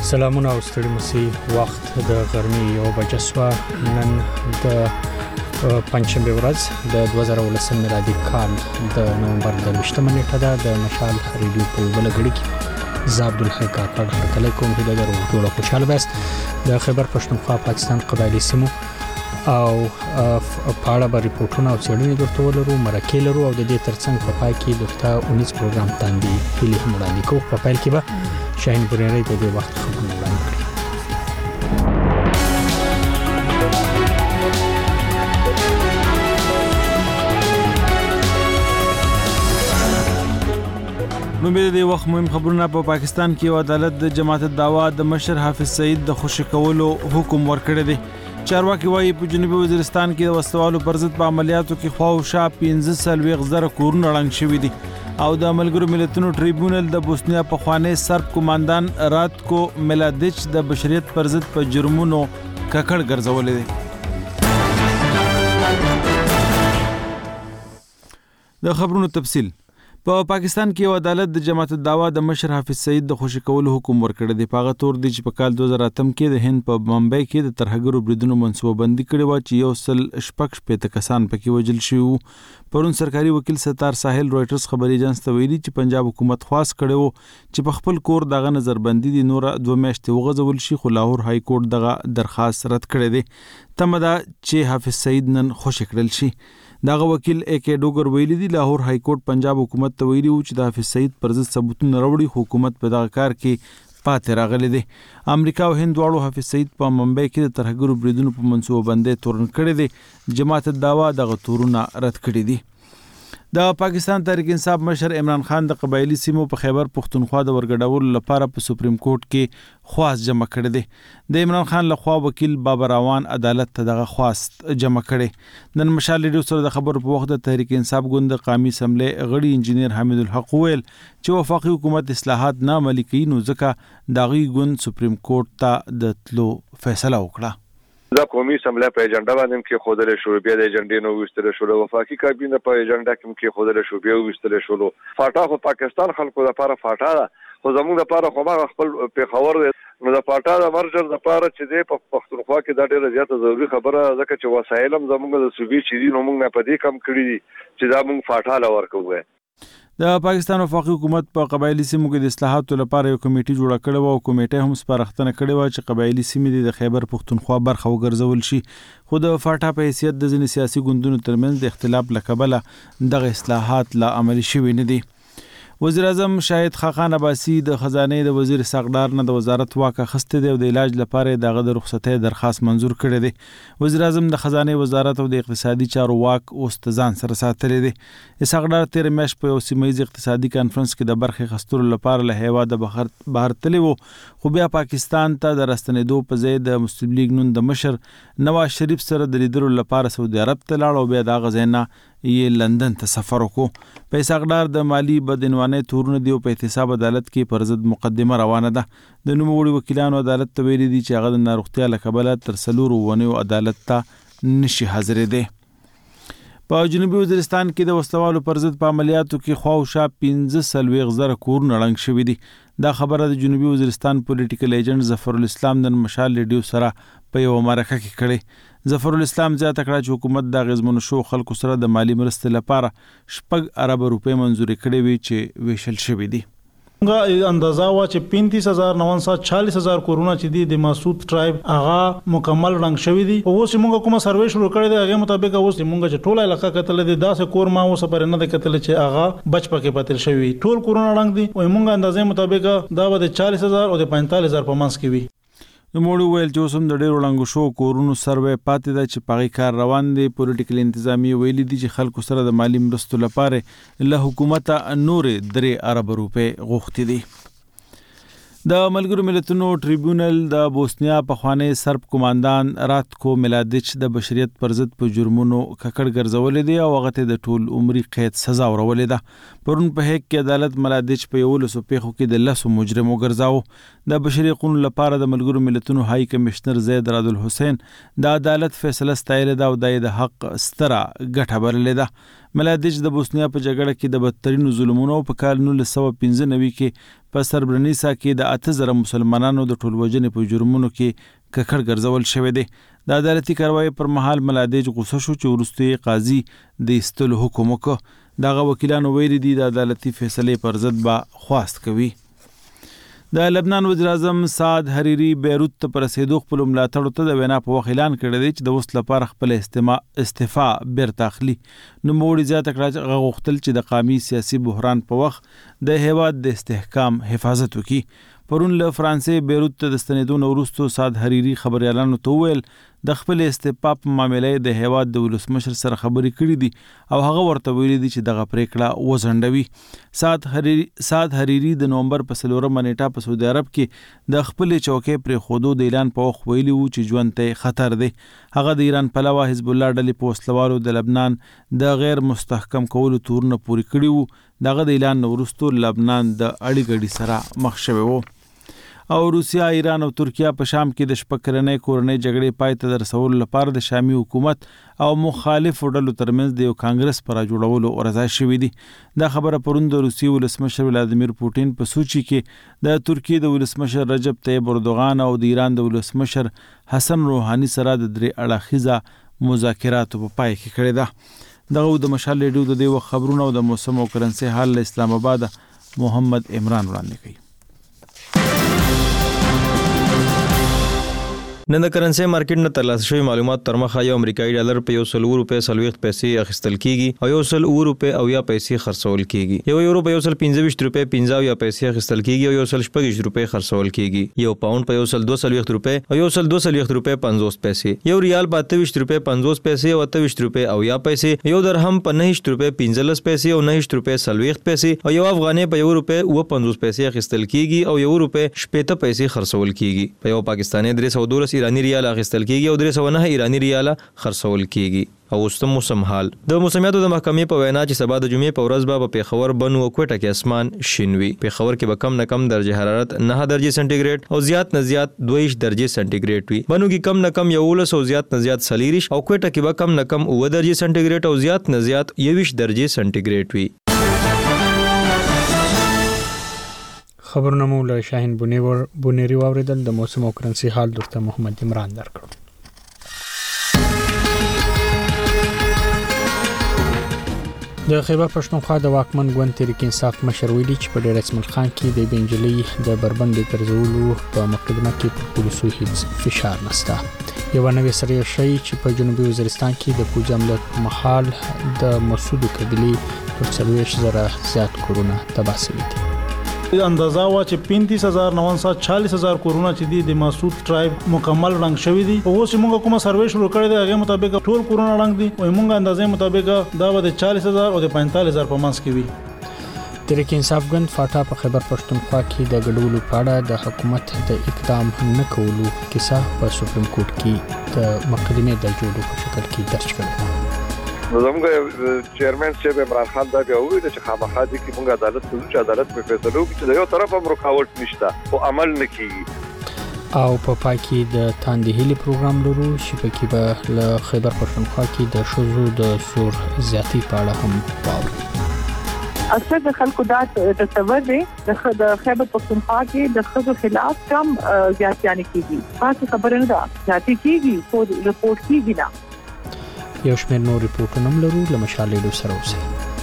سلامونه او ستړي مسي وخت د غرمې یو بجه سوه نن د پنځشنبه ورځ د 2019 میلادي کال د نومبر د 20 نیټه ده د مشال ریډیو په بل غړي کې زاب الحق کاکړ هرکله کوم د درو ټول خوشاله بس د خیبر پښتونخوا پاکستان قبایلی سیمو او پاړه به ریپورتونه او څېړنې درته ولرو مرکې لرو او د دې ترڅنګ په پای کې درته 19 پروګرام تاندې هلي هم وړاندې کوو په پیل کې به شاهین بریری د دې وخت خبرونه وړاندې کړي. نو به د وخت مهم خبرونه په پاکستان کې عدالت د جماعت دعوا د مشر حافظ سعید د خوشی کولو حکم ورکړی دی. چارواکي وايي په جنوبي وزیرستان کې د وسوالو پر ضد په عملیاتو کې خواوشا 15,000 کورونه ړنګ شوي دي او د ملګرو ملتونو ټریبیونل د بوسنیا په خوانی سرب کمانډان راتکو ملادچ د بشریت پر ضد په جرمونو ککړ ګرځولې دي. د خبرونو تفصیل په پاکستان کې عدالت د جماعت دعوا د مشر حافظ سعید د خوشی کولو حکم ورکړی دی. په هغه تور دی چې په کال 2008 کې د هند په بمبئی کې د ترهګرو بریدونو منصوبه بندي کړې و چې 116 کسان پکې وژل شوي. پرون سرکاري وکیل ستار ساحل رويټرز خبري ایجنس ته ویلي چې پنجاب حکومت خواست کړي وو چې په خپل کور دغه نظربندي دي نور 2 میاشتې وغځول شي خو لاهور های کورټ دغه درخواست رد کړی دی. تمه ده چې حافظ سعید نن خوشی کړل شي. دغه وکیل اکه ډوګر ویلي دی لاهور های کورټ پنجاب حکومت ته ویلي و چې د حافظ سعید پر ضد ثبوتونه راوړي حکومت په دغه کار کې پاتې راغلی دی. امریکا او هند دواړو حافظ سعید په بمبئی کې د ترهګرو بریدونو په منصوبه بندۍ تورن کړی دی. جماعت دعوا دغه تورونه رد کړی دي. د پاکستان تحریک انصاف مشر عمران خان د قبایلی سیمو په خیبر پښتونخوا د ورګډولو لپاره په سپریم کورټ کې خواست جمع کړی دی. د عمران خان لخوا وکیل بابر روان عدالت ته دغه خواست جمع کړي. نن مشال ریډیو سره د خبرو په وخت د تحریک انصاف ګوند قومي اسمبلی غړي انجینیر حمید الحق ویل چې وفاقي حکومت اصلاحات نه عملي کوي نو ځکه دغه ګوند سپریم کورټ ته د تلو فیصله وکړه. دا قومي اسمبلی په ایجنډا باندې کې خودل شو بیا د ایجنډې نو وستل شو وفاقي کابینه په ایجنډا کې خودل شو بیا وستل شو فاټا خو پاکستان خلکو لپاره فاټا ده خو زموږ لپاره خو ما خپل پیښور نو د فاټا د مرجر لپاره چې د پښتونخوا کې دا ډیره زیاته ضروري خبره ځکه چې وسایل هم زموږ د صوبې چې دي نو موږ نه پدې کم کړی دي چې دا موږ فاټا لور کوو. د پاکستان وفاقي حکومت په قبایلی سیمو کې د اصلاحاتو لپاره یو کمیټه جوړه کړې و او کمیټه هم سپارښتنه کړې و چې قبایلی سیمې د خیبر پښتونخوا برخه وګرځول شي خو د فاټا په حیثیت د ځینې سیاسي ګوندونو ترمنځ د اختلاف له کبله دغه اصلاحات لا عملي شوي نه دي. وزیر اعظم شاهد خاقان عباسی د خزانه د وزیر ساقدار نه د وزارت واک اخیسته دی او د علاج لپاره دغه د رخصتۍ درخواست منزور کړی دی. وزیر اعظم د خزانه وزارت او د اقتصادي چارو واک اوس ځان سره ساتلی دی. ساقدار تیر میاشت په یو سیمایي اقتصادي کانفرنس کې د برخې اخیستلو لپاره له هیواد بهر تللی و خو بیا پاکستان ته د راستنېدو په ځای د مسلم لیگ نون د مشر نواز شریف سره د لیدلو لپاره سعودي عرب ته لاړ او بیا دغه ځای نه یې لندن ته سفر وکړو. په ساقدار د مالی بدعنوانۍ تورونه دی او په احتساب عدالت کې پر ضد مقدمه روانه ده. د نوموړي وکیلانو عدالت ته ویلي دي چې هغه د ناروغتیا له کبله تر 4 ونیو عدالت ته نشي حاضرېدی. په جنوبي وزیرستان کې د وسوالو پر ضد په عملیاتو کې خواوشا 15,000 کورونه ړنګ شوي دي. دا خبره د جنوبي وزیرستان پولیټیکل ایجنټ ظفر الاسلام د مشال ریډیو سره په یو مرکه کې کړي. ظفر الاسلام زیاته کړه چې حکومت د غزمنو شو خلکو سره د مالی مرستې لپاره 6 ارب روپۍ منزوري کړې وي چې ویشل شوي دي. اندازه وا چې 35,940 کورونه چې دي د مسعود ټرایب هغه مکمل رنګ شوی دي او اوس موږ کومه سروې شروع کړې ده هغه مطابق اوس موږ چې ټول علاقه کتل دي 10 کور ما اوس پر نه کتل چې هغه بچ پکې پاتل شوی ټول کورونه رنګ دي او موږ اندازې مطابق دا به 40,000 او 45,000 په منځ کې وي. نوموړي ویل چې اوس هم د ډېرو ړنګو شوو کورونو سروې پاتې ده چې په هغې کار روان دی. پولیټیکل انتظامیې ویلي دي چې خلکو سره د مالي مرستو لپاره له حکومته نورې 3 ارب روپۍ غوښتې دي. د ملګرو ملتونو ټریبیونل د بوسنیا په خوانی سرب کمانډان راتکو ملادچ د بشریت پر ضد په جرمونو ککړ ګرځولې دي او هغه ته د ټول عمري قید سزا ورولې ده. پرون په هیګ کې عدالت ملادچ په 11 پیښو کې د 10 مجرمو ګرځاو. د بشري حقوقو لپاره د ملګرو ملتونو های کمشنر زید راد الحسین د عدالت فیصله ستایلې ده او د حق ستره ګټه بللې ده. ملادیچ د بوسنیا په جګړه کې د بدترینو ظلمونو په کال 1995 کې په سربرنیسا کې د 8000 مسلمانانو د ټولوژنې په جرمونو کې ککړ ګرځول شوی دی. د عدالتي کاروایی پر مهال ملادیچ غوسه شو چې وروسته قاضي د ایستلو حکم وکړ. دغه وکیلانو ویلي دي د عدالتي فیصلې پر ضد به خواست کوي. د لبنان وزیر اعظم سعد حریری بیروت ته پر رسیدو خپل ملاتړو ته د وینا په وخت اعلان کړی دی چې د وس لپاره خپل استعفا بیرته اخلي. نوموړي زیاته کړه چې هغه غوښتل چې د قومي سیاسي بحران په وخت د هیواد د استحکام حفاظت وکړي. پرون له فرانسې بیروت ته د ستنېدو وروسته سعد حریری خبريالانو ته وویل د خپل استعفا په معاملې د هیواد د ولسمشر سره خبرې کړې دي او هغه ورته ویلي دي چې دغه پریکړه وځنډوي. سعد حریری د نومبر په 4 نیټه په سعودي عرب کې د خپل چوکۍ پرې خودو د اعلان په وخت ویلي وو چې ژوند ته خطر دی. هغه د ایران پلوه حزب الله ډلې په وسلوالو د لبنان د غیر مستحکم کولو تورونه پوری کړي وو. دغه د اعلان وروسته لبنان د اړیګړي سره مخ شوی وو. او روسیا، ایران او ترکیه په شام کې د شپږکلنې کورنۍ جګړې پای ته رسولو لپاره د شامي حکومت او مخالفو ډلو ترمنځ د یو کانګرس پر جوړولو ورزای شوې دي. دا خبره پرون د روسیې ولسمشر ولادیمیر پوتین په سوچي کې د ترکیې د ولسمشر رجب طیب اردوغان او د ایران د ولسمشر حسن روحاني سره د درې اړخیزه مذاکراتو په پای کې کړې ده. دغه د مشال ریډیو د دې خبرونو او د موسم او کرنسي حال له اسلام آباد محمد عمران وړاندې کوي. نن د کرنسي مارکیټ نه ترلاسه شوی معلومات تر مخه یو امریکایي ډالر په 100 روپے 40 پیسې اخیستل کیږي او 100 روپے او یا پیسې خرڅول کیږي. یو یورو په 125 روپے 50 یا پیسې اخیستل کیږي او 140 روپے خرڅول کیږي. یو پاوند په 142 روپے او 122 روپے 50 پیسې. یو ریال په 28 روپے 50 پیسې او 28 روپے او یا پیسې. یو درهم په 9 روپے 15 پیسې او 9 روپے 40 پیسې او یو افغاني په 1 روپے 50 پیسې اخیستل کیږي او 1 روپے 70 پیسې خرڅول کیږي. په یو پاکستاني 312 ایرانی ریال اخیستل کیږي او 309 ایرانی ریال خرڅول کیږي. او اوس موسم حال د موسمیاتو د محکمې په وینا چې سبا د جمعې په ورځ به پیښور، بنو او کوټه کې اسمان شین وي. پیښور کې به کم نه کم درجه حرارت 9 درجه سنټیګریډ او زیات نه زیات 22 درجه سنټیګریډ وي. بنو کې کم نه کم 11 او زیات نه زیات 40 او کوټه کې به کم نه کم 9 درجه سنټیګریډ او زیات نه زیات 21 درجه سنټیګریډ وي. خبرونه مو له شاهین بونیری واوریدل. د موسم او کرنسي حال درته محمد عمران درکړ. د خیبر پښتونخوا د واکمن ګوند تحریک انصاف مشر ویلي چې په ډیر اسماعیل خان کې د بنجلۍ د بربندې ګرځولو په مقدمه کې پر پولیسو هیڅ فشار نشته. یو نوې سریه شي چې په جنوبي وزیرستان کې د پوځ عملیات په محل د مسعود قبیلې پر 40,000 زیات کورونه تباه شوي دي. اندازه وا چې 35,940 کورونه چې دي د مسعود ټرایب مکمل رنګ شوی دي. اوس موږ کومه سروې شروع کړې ده هغه مطابق ټول کورونه رنګ دي او موږ اندازې مطابق دا به 40,000 او 45,000 په منځ کې وي. تحریک انصاف ګوند فاټا په خیبر پښتونخوا کې د ګډولو په اړه د حکومت د اقدام نه کولو کیسه په سپریم کورټ کې د مقدمې د جوړو په شکل کې درج کړه. نو زموږ چیرمن صاحب عمران خان دا بیا وویل چې خامخا دي کې موږ عدالت ته ځو چې عدالت په فیصله وکړي چې د یو طرف هم رکاوټ نشته او عمل نه کیږي. او په پای کې د تاندې هیلي پروګرام لرو چې پکې به له خیبر پښتونخوا کې د شوزو د سور زیاتی په اړه هم واوري. اکثر د خلکو دا تصور دی د خیبر پښتونخوا کې د خزو خلاف کم زیاتیانه کیږي. خاصه خبره نه ده زیاتی کیږي خو رپورټ کیږي نه. یو شمېر نور ریپورټونه هم لرو. له مشالې سره اوسئ.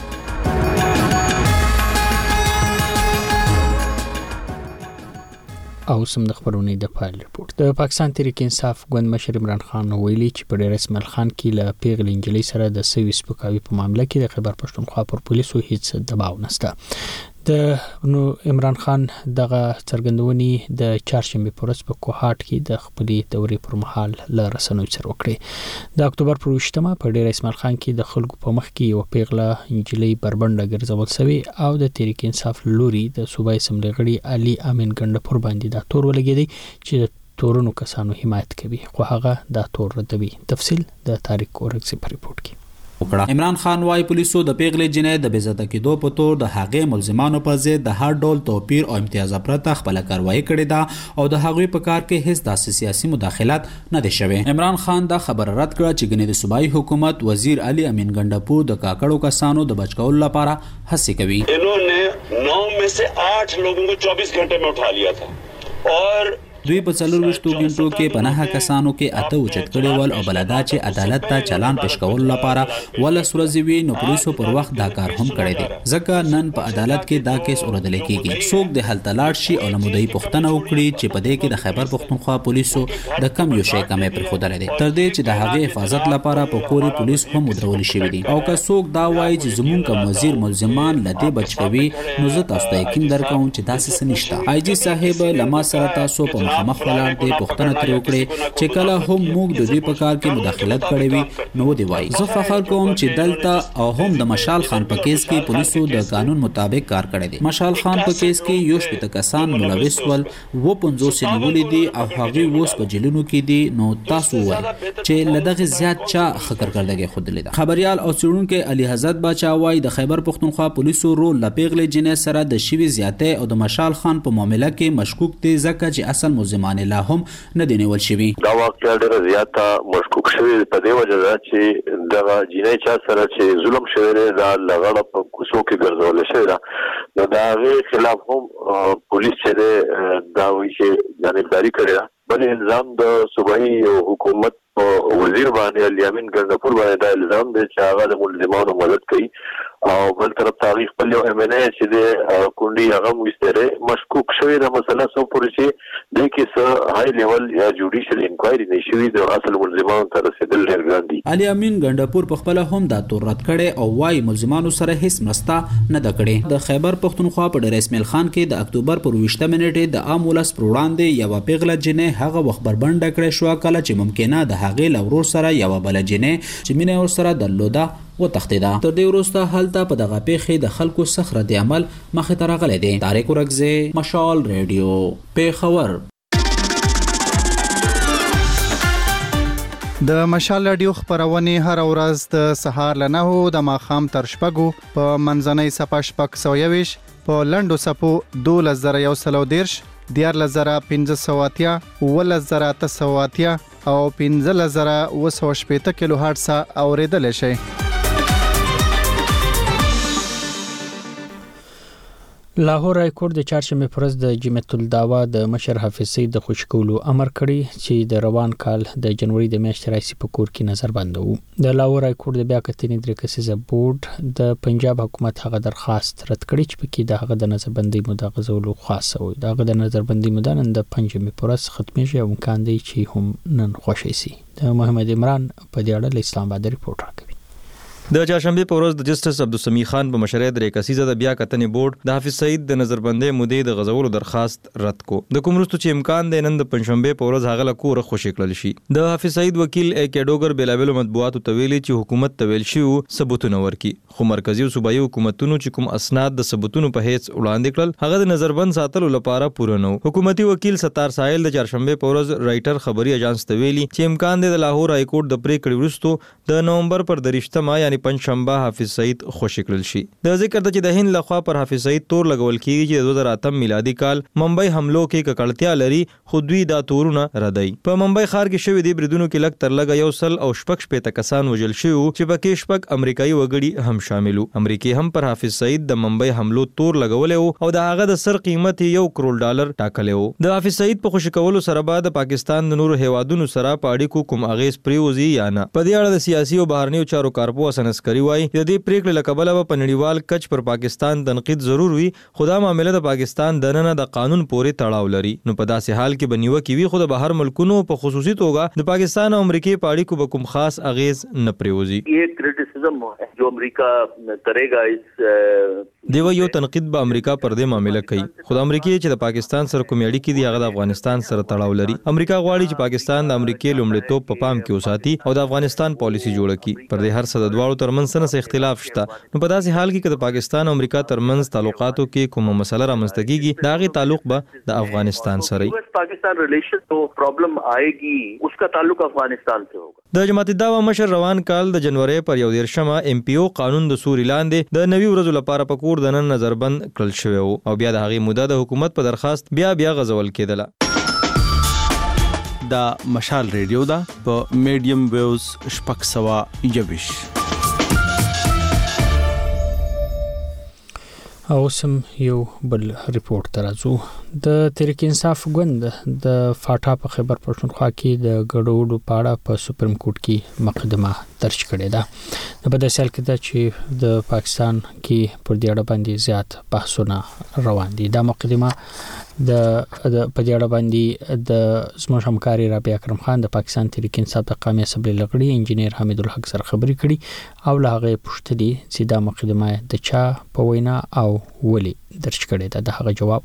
او سم د خبرونې د پایل ریپورت. د پاکستان تحریک انصاف ګوند مشر عمران خان ویلي چې په ډیر اسماعیل خان کې له پیغلې انجلۍ سره د سوي سپکاوي په معاملې کې د خیبر پښتونخوا پر پولیسو هیڅ دباو نشته. د عمران خان دغه څرګندونې د چهارشنبه پر ورځ په کوهاټ کې د خپلې دورې پر مهال له رسنیو سره وکړې. د اکتوبر پر 28 په ډیر اسماعیل خان کې د خلکو په مخ کې یو پیغله انجلۍ بربنډه ګرځول شوې او د تحریک انصاف لوري د صوبایي اسمبلی غړي علي امین ګندپور باندې دا تور ولګېدی چې د تورونو کسانو حمایت کوي خو هغه دا تور ردوي. تفصیل د تاریخ اورکسي په ریپورت کې. وکړه. عمران خان وايي پولیسو د پیغلې جنې د بېزته کېدو په تور د هغې ملزمانو پر ضد د هر ډول توپیر او امتیاز پرته خپله کاروایي کړې ده او د هغوی په کار کې هیڅ داسې سیاسي مداخلت نه دی شوی. عمران خان دا خبره رد کړه چې ګنې د صوبایي حکومت وزیر علي امین ګنډاپور د کاکړو کسانو د بچ کولو لپاره هڅې کوي. इन्होंने 9 में से 8 लोगों को 24 घंटे में उठा लिया था और دوی په 24 غنټو کې په 9 کسانو کې 8 اوچت کړي ول او بلدا چې عدالت ته چلان پیش کول لپاره ولس ورځې وی نو پولیسو پر وخت دا کار هم کړی دی. ځکه نن په عدالت کې دا کیس اوریدل کیږي. څوک د حل تلاړ شي او لمودي پښتنه وکړي چې په دې کې د خیبر پښتونخوا پولیسو د کم یو شی کمې پر خوده لري تر دې چې د هغې حفاظت لپاره په کوري پولیس هم مدرول شي دي. او که څوک دا وایي چې زمون کوم وزیر ملزمان لدی بچ کوي نو زه تاسو ته یقین درکوم چې داسې څه نشته. آی جی صاحب لما سره تاسو په مخامخ ولاړ دی پښتنه تر وکړي چې کله هم موږ د دې په کار کې مداخلت کړې وي نو دی وایي زه فخر کوم چې دلته او هم د مشال خان په کیس کې پولیسو د قانون مطابق کار کړی دی. مشال خان په کیس کې یو شپږ کسان ملوث ول و 50 نیولې دي او هغه اوس په جیلونو کې دي. نو تاسو وایي چې لدغه زیات چا خطر کړلګي خود لیدا. خبريال او څېړونکو علي حضرت باچا وایي د خیبر پښتونخوا پولیسو رول ل پیغلې جنې سره د شوی زیاته او د مشال خان په معاملې کې مشکوک دي ځکه چې اصل ملزمان لا هم نه دی نیول شوی. دا واقعا ډېر زیاته مشکوک شوی په دې وجه ده چې دغه جنې چا سره چې ظلم شوی دی دا لغړه په کوڅو کې ګرځول شوی ده. نو دا غي خلاف هم پولیس چې دا وایي چې جانبداري کړې ده. بل الزام د صوبایي حکومت وزیر باندې علي امین ګنډاپور باندې دا الزام دی چې هغه د ملزمانو مدد کوي او بل طرف تاریخ په یو امنه چې د کونډي هغه مستره مشکوک شوی د مسله سو پورې چې د کیسه هاي لیول یا جوډیشل انکوایري نشوي د اصل ملزمانو تر رسیدل ډیر ګران دي. علي امین ګنډاپور په خپل هم دا تور رد کړي او وايي ملزمانو سره هیڅ مستا نه د کړي. د خیبر پښتونخوا په ډیر اسماعیل خان کې د اکتوبر پر 20 منټه د عام ولس پر وړاندې یو پیغله جنې هغه وخت بربنډ کړي شو کله چې ممکنه د هغې لورور سره یو بل جنې چې مینه ور سره درلوده و تختیدا. تر دې وروسته هلته په دغه پیښې د خلکو څخه رد عمل مخې ته راغلی دی. طارق ورکزی مشال ریډیو پیښور. د مشال رادیو خبرونه هر ورځ د سهار ل 9 د ماښام تر شپږو په منځنۍ صفه شپږ 120 په لندو صفو 2110 14580 11880 او 15080 کیلو هرتز اوریدل شي. لاهور های کور د چهارشنبه پر ورځ د جمعیت الدعوا د مشر حافظ سید د خوشکولو امر کړی چې د روان کال د جنوري د میاشتې راځي په کور کې نظر بند وو. د لاهور های کور د بیا کتنې درې کسیزه بورډ د پنجاب حکومت هغه درخواست رد کړی چې پکې د هغه د نظربندۍ موده غځولو خاصه وي. د هغه د نظربندۍ موده نن د پنځمې پر ورځ ختمېږي او امکان دی چې هم نن خوشی سي. د محمد عمران په دې اړه اسلام آباد ریپورت راکوي. د چهارشنبه په ورځ د جسټس عبدالسمیع خان په مشرۍ درې کسیزه د بیا کتنې بورډ د حافظ سعید د نظربندۍ مودې د غځولو درخواست رد کو. د کوم وروسته چې امکان دی نن د پنځشنبه په ورځ هغه له کوره خوشی کړل شي. د حافظ سعید وکیل اکې ډوګر بلابل مطبوعاتو ته ویلي چې حکومت ته ویل شي ثبوتونه ورکي خو مرکزی او صوبایي حکومتونو چې کوم اسناد د ثبوتونو په هیڅ وړاندې کړل هغه د نظربند ساتلو لپاره پوره نه و. حکومتي وکیل ستار ساحل د چهارشنبه په ورځ رائټر خبري اژانس ته ویلي چې امکان دی د لاهور های کورټ د پریکړې وروسته د نومبر پر 30 یعنی پنځشنبه حافظ سعید خوشی کړل شي. د ذکر د چې د هند لخوا پر حافظ سعید تور لګول کیږي چې د 2008 میلادي کال ممبئی حملو کې ککړتیا لري خو دوی دا تورونه ردی. په ممبئی ښار کې شوې دي بریدونو کې لږ تر لږه 100 کسان وژل شوي چې پکې شپږ امریکایي وګړي هم شامل وو. امریکای هم پر حافظ سعید د ممبئی حملو تور لګولې او د هغه د سر قیمت $1 کروڑ ټاکلی وو. د حافظ سعید په خوشی کولو سره بعد پاکستان د نورو هیوادونو سره په اړیکو کوم اغیز پریوزي یا نه. په دې اړه د سیاسي او بهرنیو چارو کارپوه حسن عسکري وایي د دې پریکړې له کبله په نړیوال کچ پر پاکستان تنقید ضرور وي خو دا معاملې د پاکستان دننه د قانون پورې تړاو لري. نو په داسې حال کې به نیوکې وي خو د بهر ملکونو په خصوصي توګه د پاکستان او امریکای په اړیکو به کوم خاص اغیز نه پریوزي. یہ کرٹیسزم جو امریکہ کرے گا اس دیو یو تنقید به امریکا پر دې معاملې کوي خو د امریکای چې د پاکستان سره کوم اړیکې دي هغه د افغانستان سره تړاو لري امریکا غواړي چې پاکستان د امریکای لومړیتوب په پام کې وساتي او د افغانستان پالیسی جوړه کړي پر دې هر څه د دواړو ترمنځ څه اختلاف شته نو په داسې حال کې چې د پاکستان او امریکا ترمنځ تعلقاتو کې کومه مسله رامنځته کیږي دا غي تعلق به د افغانستان سره وي पाकिस्तान रिलेशन तो प्रॉब्लम आएगी उसका ताल्लुक अफगानिस्तान से होगा د جماعت الدعوه مشر روان کال د جنوري پر 11 ام پی او قانون د سوري لاندې د نوي ورځو لپاره په کور د نن نظربند کړل شوی او بیا د هغې موده د حکومت په درخواست بیا غزول کېدله دا مشال ریډیو دا په میډیم ویوز شپږ سوه یویش او سم یو بل ریپورت ترازو د تحریک انصاف ګوند د فاټا په خیبر پښتونخوا کې د ګډوډو پاړه په سپریم کورټ کې مقدمه درج کړې ده د بدسل کې دا چې د پاکستان کې پر دې اړه باندې زیات بحثونه روان دي دا مقدمه د په دې اړه باندې د زموږ همکاري رابعه اکرم خان د پاکستان تحریک انصاف د قومي اسمبلی لغړي انجینیر حمید الحق سره خبرې کړي او له هغه پوښتنې چې دا مقدمه د چا په وینا او ولی درج کړي ده د هغه جواب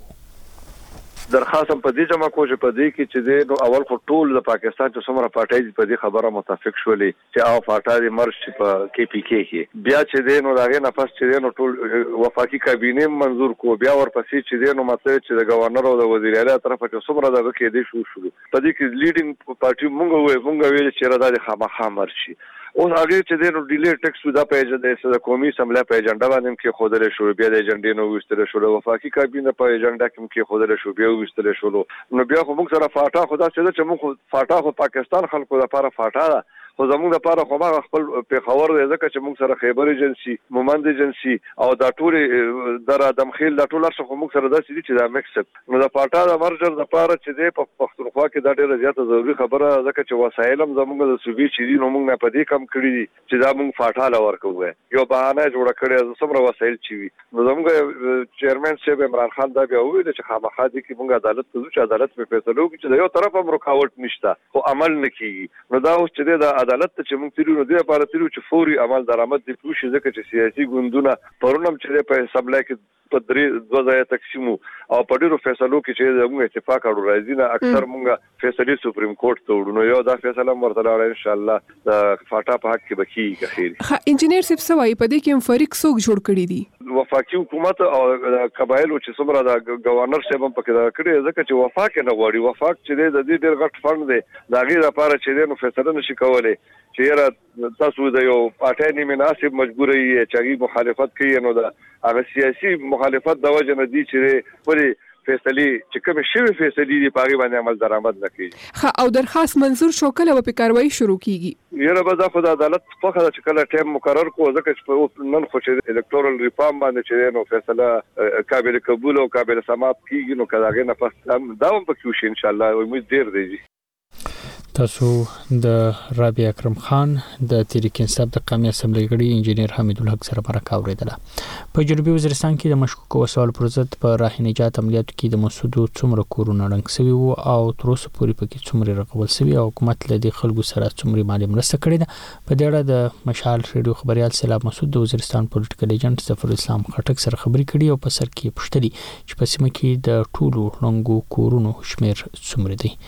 درخواست په دې جمع کوجه په دې کې چې د اول خو ټول د پاکستان چې څومره پارټي په دې خبره متفق شولې چې او پارټي مرش په کې پی کې کې بیا چې نو داغه نفس چې نو ټول وفاقي کابینه منظور کو بیا ورپسې چې نو مطلب چې د گورنر او د وزیر اعلی طرفه چې څومره دغه کې دي شو په دې کې لیډینګ پارټي مونږ ویل چې را د خامخا مرشي اوس هغه چې د ډیلی ټیکس دا پیج د قومي اسمبلی په ایجنډا باندې کې خوده شو بیا د ایجنډې نو وستره شو وفاقي کابینه په ایجنډا کې خوده شو بیا وستره شو نو بیا خو موږ سره فاټا خدا چې موږ فاټا خو پاکستان خلکو لپاره فاټا ده خو زموږ لپاره خو ما خپل په خبر دی ځکه چې موږ سره خیبر ایجنسی مومند ایجنسی او دا ټول در ادم خیل دا ټول څه موږ سره داسې دي چې دا مکسب نو د فاټا د مرجر لپاره چې دی په پښتونخوا کې دا ډیره زیاته ضروري خبره ځکه چې وسایل هم زموږ د صوبې چې دي نو موږ نه پدې کم کړی دي چې دا موږ فاټا لور کوو یو بهانه جوړ کړی څومره وسایل چې وي نو زموږ چیرمن صاحب عمران خان دا بیا ویل چې خامخا دي کې موږ عدالت ته ځو چې عدالت په فیصله وکړي چې یو طرف هم رکاوټ نشته خو عمل نه کیږي نو دا اوس چې د عدالت ته چې موږ نو دې لپاره تلو چې فوري عمل درآمد دي پوښي ځکه چې سیاسي ګوندونه پرونم چې په اسمبلی کې په درې دوه ځای تقسیمو او په ډیرو فیصلو کې چې موږ اتفاق کړو راځي نه اکثر موږ فیصله سپریم کورټ ته وړو نو یو دا فیصله مرتله ان شاء الله د فاټا په حق کې بکی کخیر انجینیر صاحب سوای په دې کې هم فریق څوک جوړ کړی دي وفاقي حکومت او قبایلو چې څومره د گورنر صاحب په کې دا کړی ځکه چې وفاق نه غواړي وفاق چې د دې ډېر غټ فند دی دا غیر لپاره چې نو فیصله نشي کولای چې تاسو د یو پارټي نیمه مناسب مجبوري چې مخالفت کوي نو دا هغه سیاسي مخالفت د وجه نه دي چې پرې فیصله چې کوم شی فیصله دي په هغه باندې عمل درآمد نه کوي خا او درخواست منظور شو کله په کاروایی شروع کیږي یره به د خدای عدالت په خاطر چې کله ټیم مقرر کو ځکه چې نن خو چې الکتورال ریفارم باندې چې نو فیصله قابل قبول او قابل سماعت کیږي نو کله نه پس دا هم پکې شي ان شاء الله امید ډیر دی تاسو د رابعه اکرم خان د تحریک انصاف د قومي اسمبلی غړي انجینیر حمید الحق سره مرکه اوریدله په جنوبي وزیرستان کې د مشکوک وسوال پر ضد په راه نجات عملیاتو کې د مسودو څومره کورونه ړنګ شوي وو او تر اوسه پورې پکې څومره رغول شوي او حکومت له دې خلکو سره څومره مالي مرسته کړې ده په دې اړه د مشال ریډیو خبريال سیلاب مسعود د وزیرستان پولیټیکل ایجنټ ظفر اسلام خټک سره خبرې کړې او په سر کې پوښتنه چې په سیمه کې د ټولو ړنګو کورونو شمیر څومره دی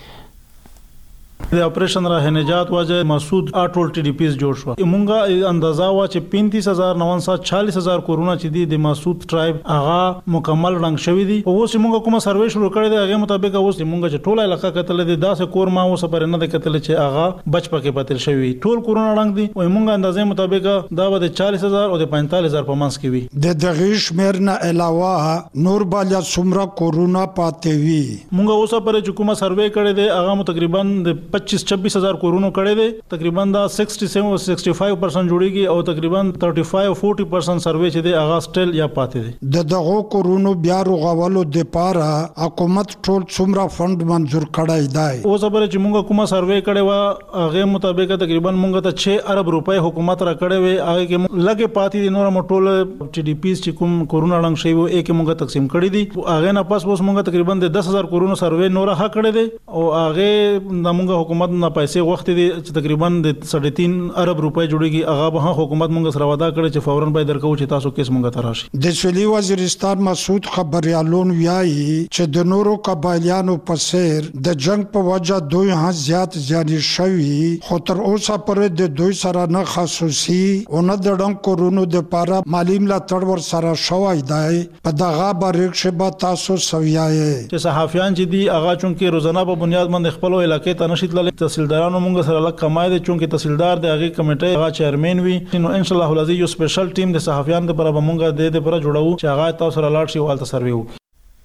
د اپریشن راه نجات وجه مسعود اټول ټي ډي پیز جوړ شو موږ اندازا وا چې 35940 کورونه چې دي د مسعود ټرایب هغه مکمل رنګ شوی دي او اوس موږ کومه سروې شروع کړې ده هغه مطابق اوس موږ چې ټول علاقه کتل دي 10 کور ما اوس پر نه کتل چې هغه بچ پکې پاتل شوی ټول کورونه رنګ دي او موږ اندازې مطابق دا د 40000 او د 45000 په منځ کې وي د دغه شمیر نه علاوه نور بالا څومره کورونه پاتې وي موږ اوس پر چې کومه سروې کړې ده هغه تقریبا د 25-26 کورونو کړي دي تقریبا دا 67-65% جوړيږي او تقریبا 35-40% سروې چې دی هغه سټل یا پاتې دي د دغه کورونو بیا رغولو د پاره حکومت ټول څومره فند منظور کړی دی او زبر چې موږ کومه سروې کړي وا هغه مطابق تقریبا موږ ته 6 ارب روپۍ حکومت را کړي وي هغه کې لګي پاتې دي نور موټول ټي ډي پی چې کوم کورونا رنګ شي وو یک موږ تقسیم کړي دي هغه نه پس اوس موږ تقریبا د 10000 کورونو سروې نور ها کړي دي او هغه د موږ حکومت نه پیسې وخت دي چې تقریبا د 3.5 ارب روپۍ جوړيږي هغه به حکومت مونږ سره وعده کړی چې فورن به درکو چې تاسو کیس مونږ ته راشي. د سویلي وزیرستان مسعود خبريالون ویایي چې د نورو قبایلیانو په څیر د جنگ په وجه دوی هم زیات زیانې شوي خو تر اوسه پورې د دوی سره نه خصوصي او نه د ډنګ کورونو د لپاره مالی ملاتړ ور سره شوی دی. په دغه باریک شبه تاسو سویایي چې صحافیان چې دي هغه چونکې روزانه په بنیاد باندې خپل علاقې ته نشي تللی. تحصیلدارانو مونږ سره لږ کمای دي چونکې تحصیلدار د هغه کمیټې هغه چیرمن وي. نو ان شاء الله العزیز یو سپیشل ټیم د صحافیانو لپاره به مونږ د دې لپاره جوړو چې هغه تاسو سره لاړ شي او تاسو سروي وکړي.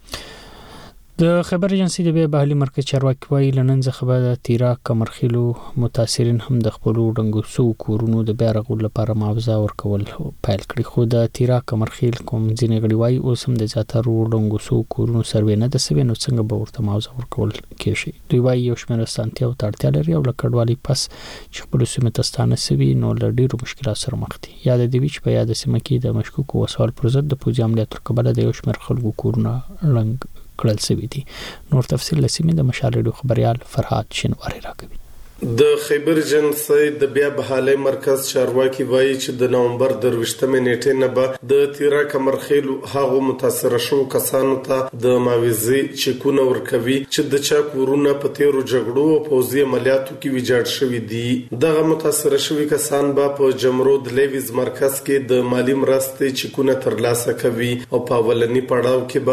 د خبر ایجنسی د بیا بهالي مرکز چارواکي وایي لنن څخه به د تیرا کمرخیلو متاثرین هم د خپل ډنګو سو کورونو د بیا رغول لپاره معاوضه ورکول پیل کړي. خو د تیرا کمرخیل کوم ځینې غړي وایي اوس هم د زیاترو ډنګو سو کورونو سروې نه د سوي نو څنګه به ورته معاوضه ورکول کېشي. دوی وایي یو شمېر اسانتیا او اړتیا لري او لکړوالي پس چې خپل سیمه تستانه سوي نو له ډیرو مشکلات سره مخ دي. یاد دی چې په یاد سیمه کې د مشکوک وسوال پر ضد د پوځي عملیاتو کبله د یو شمېر خلکو کورونه لنګ کړل شوی دي. نور تفصیل لسیمه د مشال ریډیو خبريال فرهاد شینواری راکوي. د خیبر جنسي د بیا بحالي مرکز چارواکي وایي چې د نومبر 28 نیټې نه به د تیرا کمرخیل هغه متاثر شو کسانو ته د معاوضه چکونه ورکوي چې د چا کورونه په تیرو جګړو او پوځي عملیاتو کې ویجاړ شوی دي. دغه متاثر شوی کسان به په جمرود لیویز مرکز کې د مالی مرستې چکونه ترلاسه کوي او په ولني پړاو کې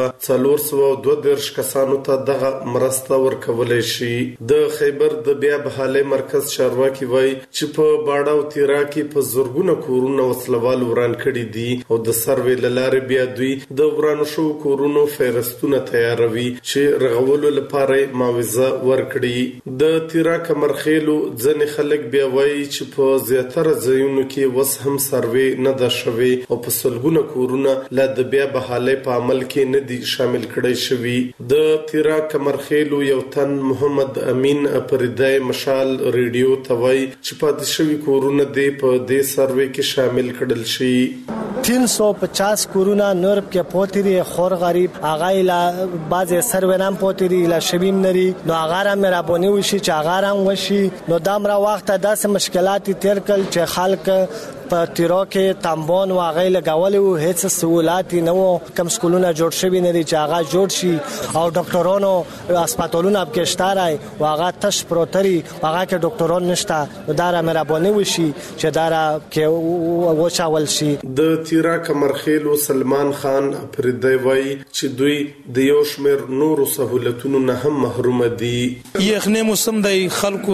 به 432 کسانو ته دغه مرسته ورکول شي. د خیبر د بیا بحالي مرکز چارواکي وایي چې په باډا او تیرا کې په زورګونه کورونه وسلوال وران کړي دي او د سروې لارې بیا دوی د ورانو شو کورونو فهرستونه تیاروي چې رغولو لپاره معاوضه ورکړي. د تیرا کمرخیلو ځنې خلک بیا وایي چې په زیاتره ځایونو کې وس هم سروې نه ده شوی او په سلګونه کورونه لا د بیا بحالي په عمل کې نه دي شامل کړي شوی. د تیرا کمرخیلو یو تن محمد امین پردای مشال ریډیو توای چې پاتې شوی کورونه دی په دې سروې کې شامل کړل شي. 350 کورونه نور کې پوتری خور غریب هغه لا بعض سروې نام پوتری لا شبیم نری نو هغه را مې راپونی وشي چې هغه رام وشي نو دامره وخت داسې مشکلات تیر کړل چې خلک په تیرو کې تامبون واغې لګول او هیڅ سہولت نه وو. کم سکولونه جوړ شوی نه دي چې هغه جوړ شي او ډاکټرونو هسپتالونه په کې شتارای واغه تش پروتري هغه کې ډاکټرون نشته دارا مهرباني وشي چې دارا کې وچاول شي. د تیرا کمرخیلو سلمان خان پردای وای چې دوی د یو شمیر نورو سہولتونو نه هم محروم دي. یخنه موسم د خلکو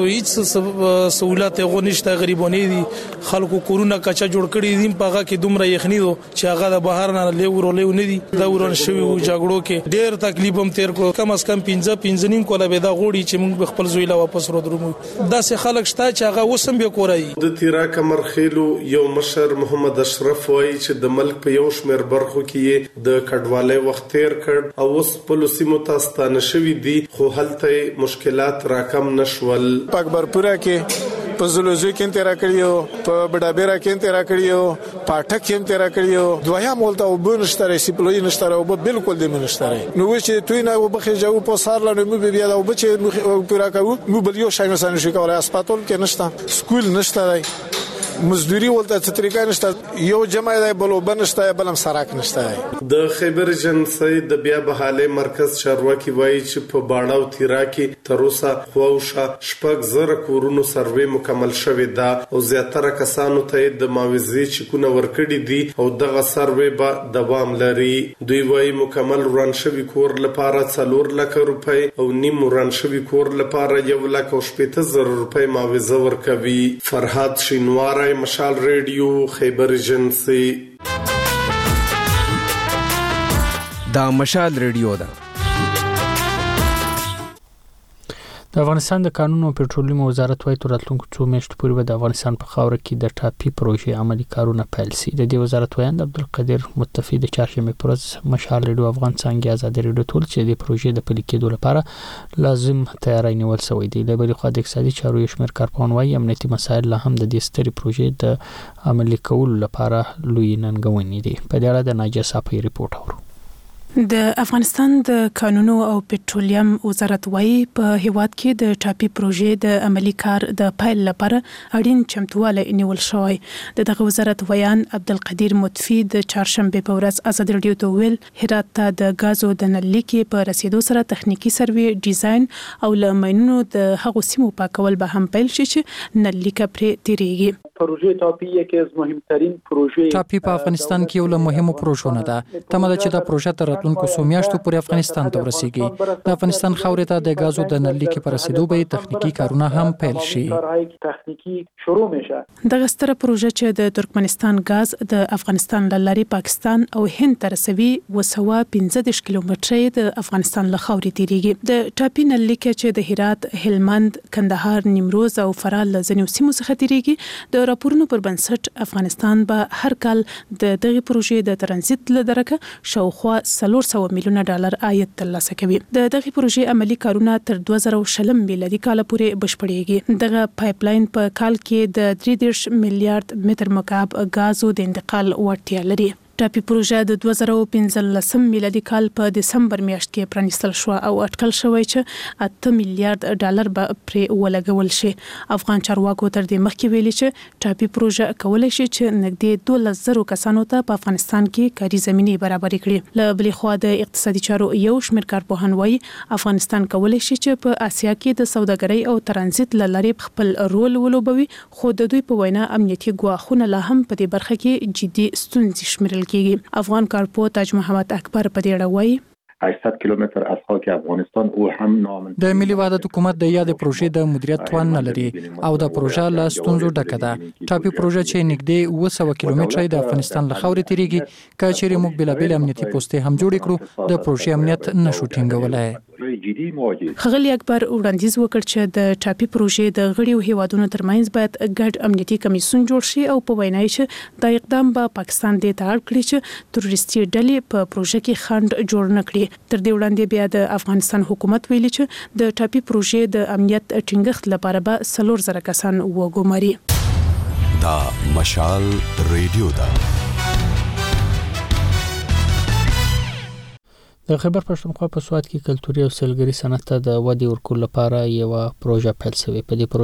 هیڅ سہولت غونښت غریبونی دي خلکو کورونه کچا جوړ کړی دي په هغه کې دومره یخنی دو چې هغه د بهر نه لیورو نه دي دا ورن شوی او جګړو کې ډیر تکلیف هم تیر کو کم از کم 15 کوله به دا غوړي چې موږ خپل زوی لا واپس را درمو دا سه خلک شته چې هغه وسم به کورای. د تیرا کمرخیلو یو مشر محمد اشرف وای چې د ملک په یو شمیر برخو کې د کډواله وخت تیر کړ او اوس په لسیمو تاستانه شوی دي خو هلته مشکلات راکم نشول. پاکبرپورا کې په زلوزو کې تیر کړیو په بډابېرا کې تیر کړیو پاټک کې تیر کړیو دویا مولته وبنشتره سیپلوی نشتره او بالکل دې منشتره نو چې توی نه وبخې جو په سار لاندې مو بیا دا وبچې پورا کوو مو بل یو شای مثلا شي کولای هسپتال کې نشته سکول نشته مزدوري ولته څه طریقه نشته یو جمع دی بلو بنشته بلم سراک نشته. د خیبر جنسي د بیا بحالي مرکز چارواکي وایي چې په باډا او تیرا کې تر اوسه خوښه شپږ زره کورونو سروې مکمل شوې ده او زیاتره کسانو ته د معاوضې چکونه ورکړي دي او دغه سروې به دوام لري. دوی وایي مکمل وران شوی کور لپاره 4 لک روپۍ او نیم وران شوی کور لپاره 1,70,000 روپۍ معاوضه ورکوي. فرهاد شینواری مشال ریډیو خیبر جنسي. دا مشال ریډیو ده. د افغانستان د قانون او پټرولیم وزارت وايي تر راتلونکو 2 میاشتو پورې به د افغانستان په خاوره کې د ټاپي پروژې عملي کارونه پیل شي. د دې وزارت وایي عبدالقدیر متفی د چهارشنبه پر ورځ مشال ریډیو افغان څنګه آزاد ریډیو ټول چې د پروژې د پلي کېدو لپاره لازم تیاری نیول شوی دی. د بل خو د اقتصادي چارو یو شمېر کارپوهان وايي امنیتي مسایل لا هم د دې سترې پروژې د عملي کولو لپاره لوی ننګونې دي. په دې اړه د ناجیه صافي ریپورت اورو. د افغانستان د کانونو او پټرولیم وزارت وايي په هیواد کې د ټاپي پروژې د عملی کار د پیل لپاره اړین چمتووالی نیول شوی. دغه وزارت ویان عبدالقدیر مطفی د چهارشنبه په ورځ ازادي رادیو ته ویل هرات ته د غازو د نل کې په رسیدو سره تخنیکی سروې ډیزاین او لمنونو د هغو سیمو پاکول به هم پیل شي چې نل کې پرې تیریږي. پروژه ټاپي یکی از مهمترین پروژه ټاپي په افغانستان کې یو له مهمو پروژو نه ده. تمه ده چې دا پروژه تر راتلونکو څو میاشتو پورې افغانستان ته ورسیږي. د افغانستان خاورې ته د غازو د نل کې پر رسیدو به تخنیکی کارونه هم پیل شي. دغه ستره پروژه چې د ترکمنستان غاز د افغانستان له لارې پاکستان او هند ته رسوي 215 کیلومتره د افغانستان له خاورې تیریږي. د ټاپي نل کې چې د هرات، هلمند، کندهار، نیمروز او فراه له ځینو سیمو څخه تیریږي د راپورونو پر بنسټ افغانستان به هر کال د دغه پروژې د ترانزیت له درکه شاوخوا 400 میلیونه ډالر عاید ترلاسه کوي. د دغه پروژې عملی کارونه تر 2020 میلادي کال پورې بشپړېږي. دغه پایپ لاین په کال کې د 3 میلیارډ متر مکعب غازو د انتقال وړتیا لري. ټاپي پروژه د 2015 میلادي کال په دسمبر میاشت کې پرانیستل شو او اټکل شوی چې 8 میلیارډ ډالر به پرې ولګول شي. افغان چارواکو تر دې مخکې ویلي چې ټاپي پروژه کولای شي چې نږدې 12,000 کسانو ته په افغانستان کې کاري زمینه برابر کړي. له بلې خوا د اقتصادي چارو یو شمېر کارپوهان وایي افغانستان کولای شي چې په اسیا کې د سوداګرۍ او ترانزیت له لارې خپل رول ولوبوي، خو د دوی په وینا امنیتي ګواښونه لا هم په دې برخه کې جدي ستونزې شمیرل کیږي. افغان کارپو تاج محمد اکبر په دې اړه وایي 800 کیلومتر از خاک افغانستان او هم نامن د ملي وحدت حکومت د یاد پروژې د مدیریت توان نه لري او د پروژه له ستونزو ډکه ده. ټاپي پروژه چې نږدې 200 کیلومتره د افغانستان له خاورې تیریږي، کچېرې موږ بلابل امنیتي پوسټې هم جوړ کړو د پروژې امنیت نشو ټینګولای. خغلی اکبر وړاندیز وکړ چې د ټاپي پروژې د غړیو هیوادونو ترمنځ باید ګډ امنیتي کمیسیون جوړ شي او په وینا چې دا اقدام به پاکستان دې ته اړ کړي چې تروریستي ډلې په پروژه کې خنډ جوړ نه کړي. تر دې وړاندې بیا د افغانستان حکومت ویلي چې د ټاپي پروژې د امنیت ټینګښت لپاره به 4,000 کسان وګماري. دا مشال ریډیو دا د خیبر پښتونخوا په سواد کې کلتوري او سیلګري صنعت ته د ودې ورکول لپاره یو پروژه پیل شوې. په دې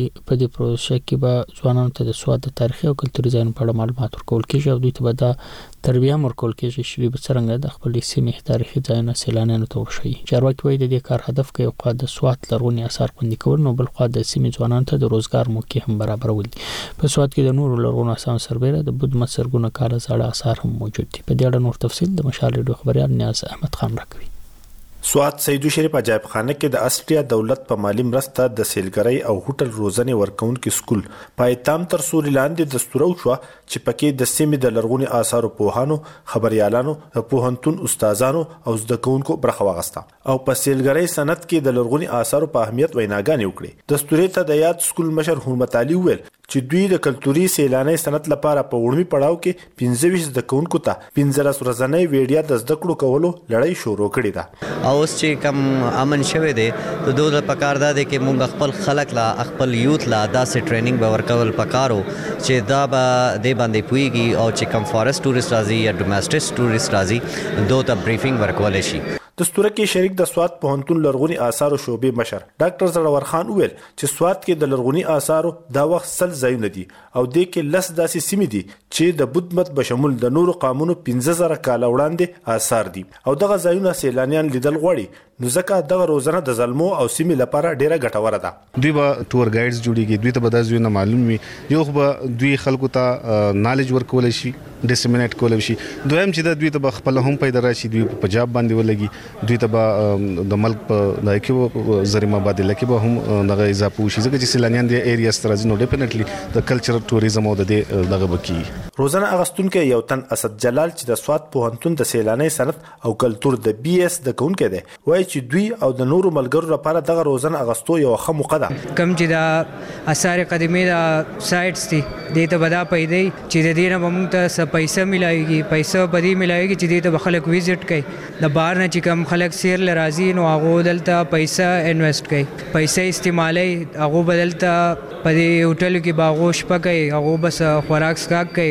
پروژه کې به ځوانانو ته د سواد د تاریخي او کلتوري ځایونو په اړه معلومات ورکول کېږي او دوی ته به د تربیه ورکول کېږي چې دوی به څرنګه د خپل سیمې تاریخي ځایونه سیلانیانو ته وښيي. چارواکي وایي د دې کار هدف کې یو خوا د سواد لرغوني آثار خوندي کول، نو بل خوا د سیمې ځوانانو ته د روزګار موقع هم برابرول. په سواد کې د نورو لرغونو آثارو سربېره د بود مسرګونو کاله زاړه آثار هم موجود دي. په دې اړه نور تفصیل د مشال ریډیو خبريال نیاز احمد خان راکوي. سواد سیدو شریف عجایب خانه کې د استریا دولت په مالی مرسته د سیلګرۍ او هوټل روزنې ورکونکو سکول پایتام تر سوري لاندې دستور او شو چې پکې د سیمې د لرغوني آثارو پوهانو، خبريالانو، پوهنتون استادانو او زده کوونکو برخه واغسته او په سیلګرۍ صنعت کې د لرغوني آثارو په اهمیت ویناګانې وکړي. دستوري ته د یاد سکول مشر حرمت علي ویل چې دوی د کلتوري سیلاني صنعت لپاره په وړمي پړاو کې 25 زده کوونکو ته 15 ورځنۍ ویډیو د زده کړو کولو لړۍ شروع کړې ده. اوس چې کم امن شوه دی د دوه د پکار ده چې موږ خپل خلک لا خپل یوت لا داسې ټریننګ به ورکول پکارو چې دا به د باندې پويږي او چې کم فارست ټورست راځي یا ډومېسټک ټورست راځي دوه ته بریفینګ ورکول شي. دستور کې شریک د سواد پوهنتون لرغوني آثارو شعبې مشر ډاکټر زړور خان ویل چې سواد کې د لرغوني آثارو دا وخت سل ځایونه دي او د کې لس داسې سیمې دي چې د بدمت بشمول د نورو قانونو 15,000 کال وړاندې آثار دي او دغه ځایونه سیلانیان لیدل غواړي. نو ځکه دغه روزنه د ظلمو او سیمې لپاره ډیره ګټوره ده. دوی به ټور گایډز جوړیږي، دوی ته به دا ځایونه معلوم وي، یو به دوی خلکو ته نالج ورکول شي، ډیسیمینیټ کول شي. دویم چې دوی ته به خپل هم پیدا راشي، دوی په جاب باندې ولګي، دوی ته به د ملک په لایکو زریمه باندې لکه به هم دغه اضافه وشي ځکه چې سیلانیان د ایریا سترازي نو ډیفینټلی د کلچر ټوریزم او د دغه بکی. روزنه اغستونکو یو تن اسد جلال چې د سواد پوهنتون د سیلاني صنعت او کلچر د بي اس د کونکو دی وایي چې دوی او د نورو ملګرو لپاره دغه روزنه اغستو یو ښه موقع ده. کم چې د آثار قدیمه د سایټس دي د ته بدا پیدا چې د دې نه موږ ته پیسې ملایږي، پیسې بدی ملایږي چې د ته خلک وزټ کوي د بهر نه چې کم خلک سیر لرازي نو هغه دلته پیسې انویسټ کوي، پیسې استعمالي، هغه بدلته په دې هوټل کې باغوش پکې هغه بس خوراک سکاک کوي.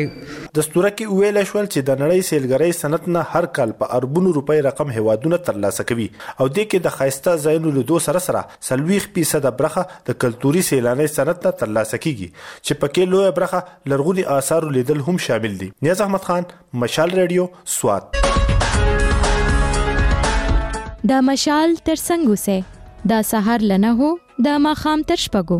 دستوره کې ویل شول چې د نړۍ سیلګرۍ صنعت نه هر کال په اربونو روپۍ رقم هوادونه ترلاسه کوي او د کې د خایسته ځایونو له 2% برخه د کلتوري سیلاني صنعت ته ترلاسه کیږي چې پکې لوی برخه لرغوني آثار لیدل هم شامل دي. نیاز احمد خان، مشال ریډیو، سوات. د مشال تر څنګ اوسه د سحر لنه هو د ماخام تر شپګو.